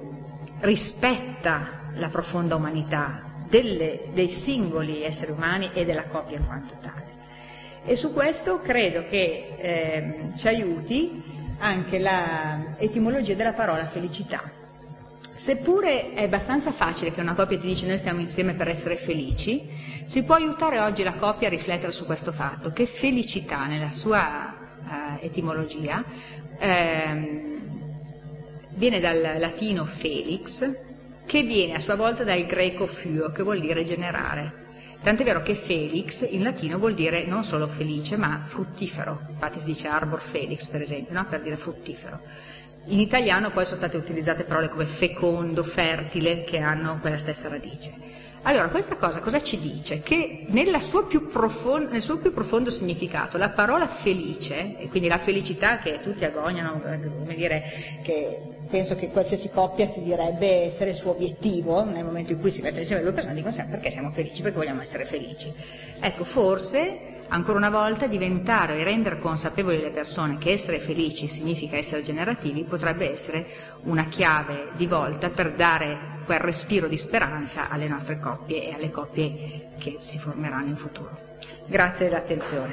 rispetta la profonda umanità delle, dei singoli esseri umani e della coppia in quanto tale. E su questo credo che eh, ci aiuti anche l'etimologia della parola felicità. Seppure è abbastanza facile che una coppia ti dice noi stiamo insieme per essere felici, si può aiutare oggi la coppia a riflettere su questo fatto, che felicità nella sua uh, etimologia ehm, viene dal latino felix, che viene a sua volta dal greco fuo, che vuol dire generare. Tant'è vero che felix in latino vuol dire non solo felice ma fruttifero, infatti si dice arbor felix per esempio, no? Per dire fruttifero. In italiano poi sono state utilizzate parole come fecondo, fertile, che hanno quella stessa radice. Allora, questa cosa cosa ci dice? Che nella sua più profondo, nel suo più profondo significato, la parola felice, e quindi la felicità che tutti agognano, come dire, che penso che qualsiasi coppia ti direbbe essere il suo obiettivo, nel momento in cui si mettono insieme due persone, dicono sempre perché siamo felici, perché vogliamo essere felici. Ecco, forse ancora una volta diventare e rendere consapevoli le persone che essere felici significa essere generativi potrebbe essere una chiave di volta per dare quel respiro di speranza alle nostre coppie e alle coppie che si formeranno in futuro. Grazie dell'attenzione.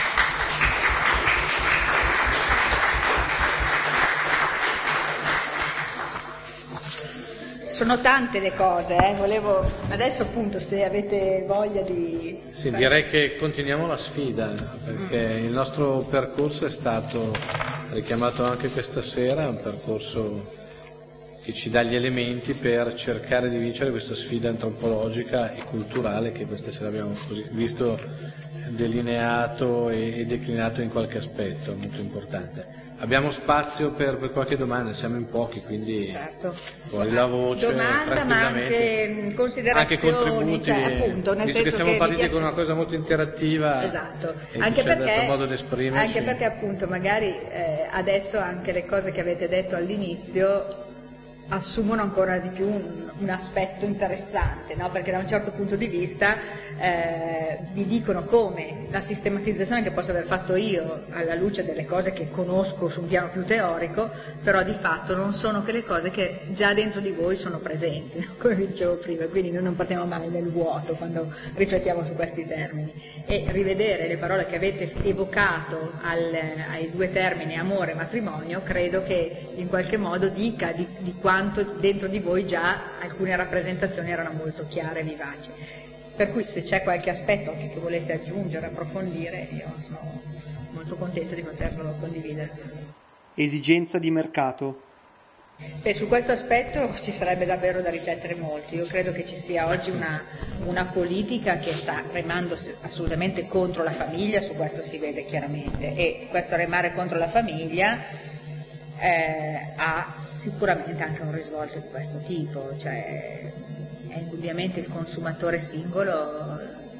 Sono tante le cose, eh? Volevo adesso appunto se avete voglia di... Sì, direi che continuiamo la sfida, perché mm. il nostro percorso è stato richiamato anche questa sera, un percorso che ci dà gli elementi per cercare di vincere questa sfida antropologica e culturale che questa sera abbiamo così visto delineato e declinato in qualche aspetto molto importante. Abbiamo spazio per, per qualche domanda, siamo in pochi, quindi certo. fuori la voce, domanda ma anche considerazioni, anche contributi, cioè, appunto, nel visto senso che siamo che partiti piace... con una cosa molto interattiva, esatto. E anche ci ha perché, dato modo di esprimerci. anche perché appunto magari eh, adesso anche le cose che avete detto all'inizio assumono ancora di più un, un aspetto interessante, no? Perché da un certo punto di vista eh, vi dicono come la sistematizzazione che posso aver fatto io alla luce delle cose che conosco su un piano più teorico, però di fatto non sono che le cose che già dentro di voi sono presenti, no? Come vi dicevo prima, quindi noi non partiamo mai nel vuoto quando riflettiamo su questi termini, e rivedere le parole che avete evocato al, ai due termini amore e matrimonio credo che in qualche modo dica di, di quanto dentro di voi già alcune rappresentazioni erano molto chiare e vivaci. Per cui se c'è qualche aspetto anche che volete aggiungere, approfondire, io sono molto contenta di poterlo condividere. Esigenza di mercato. Beh, su questo aspetto ci sarebbe davvero da riflettere molto. Io credo che ci sia oggi una, una politica che sta remando assolutamente contro la famiglia, su questo si vede chiaramente, e questo remare contro la famiglia Eh, ha sicuramente anche un risvolto di questo tipo, cioè è indubbiamente il consumatore singolo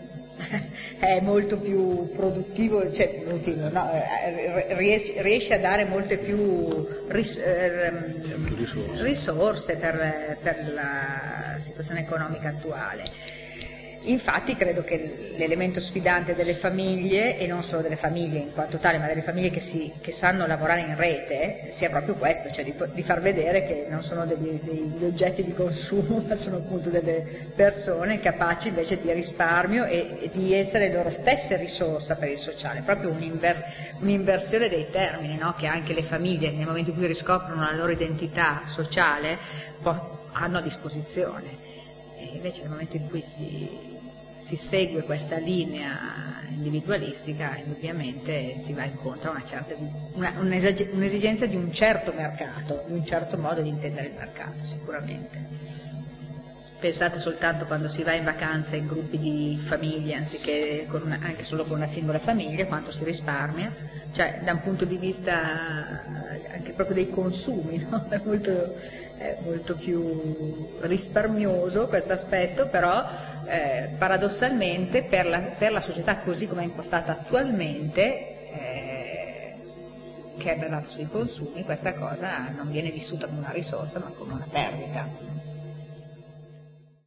è molto più produttivo, cioè produttivo, no? riesce, riesce a dare molte più, ris, eh, più risorse, risorse per, per la situazione economica attuale. Infatti credo che l'elemento sfidante delle famiglie, e non solo delle famiglie in quanto tale, ma delle famiglie che, si, che sanno lavorare in rete, sia proprio questo, cioè di, di far vedere che non sono degli, degli oggetti di consumo, ma sono appunto delle persone capaci invece di risparmio e, e di essere loro stesse risorsa per il sociale, proprio un'inver, un'inversione dei termini, no? Che anche le famiglie nel momento in cui riscoprono la loro identità sociale po- hanno a disposizione. E invece nel momento in cui si si segue questa linea individualistica, indubbiamente si va incontro a una certa una, un'esigenza di un certo mercato, di un certo modo di intendere il mercato, sicuramente. Pensate soltanto quando si va in vacanza in gruppi di famiglie anziché con una, anche solo con una singola famiglia, quanto si risparmia, cioè da un punto di vista anche proprio dei consumi, no? È molto, è molto più risparmioso questo aspetto, però eh, paradossalmente per la, per la società così come è impostata attualmente, eh, che è basata sui consumi, questa cosa non viene vissuta come una risorsa ma come una perdita.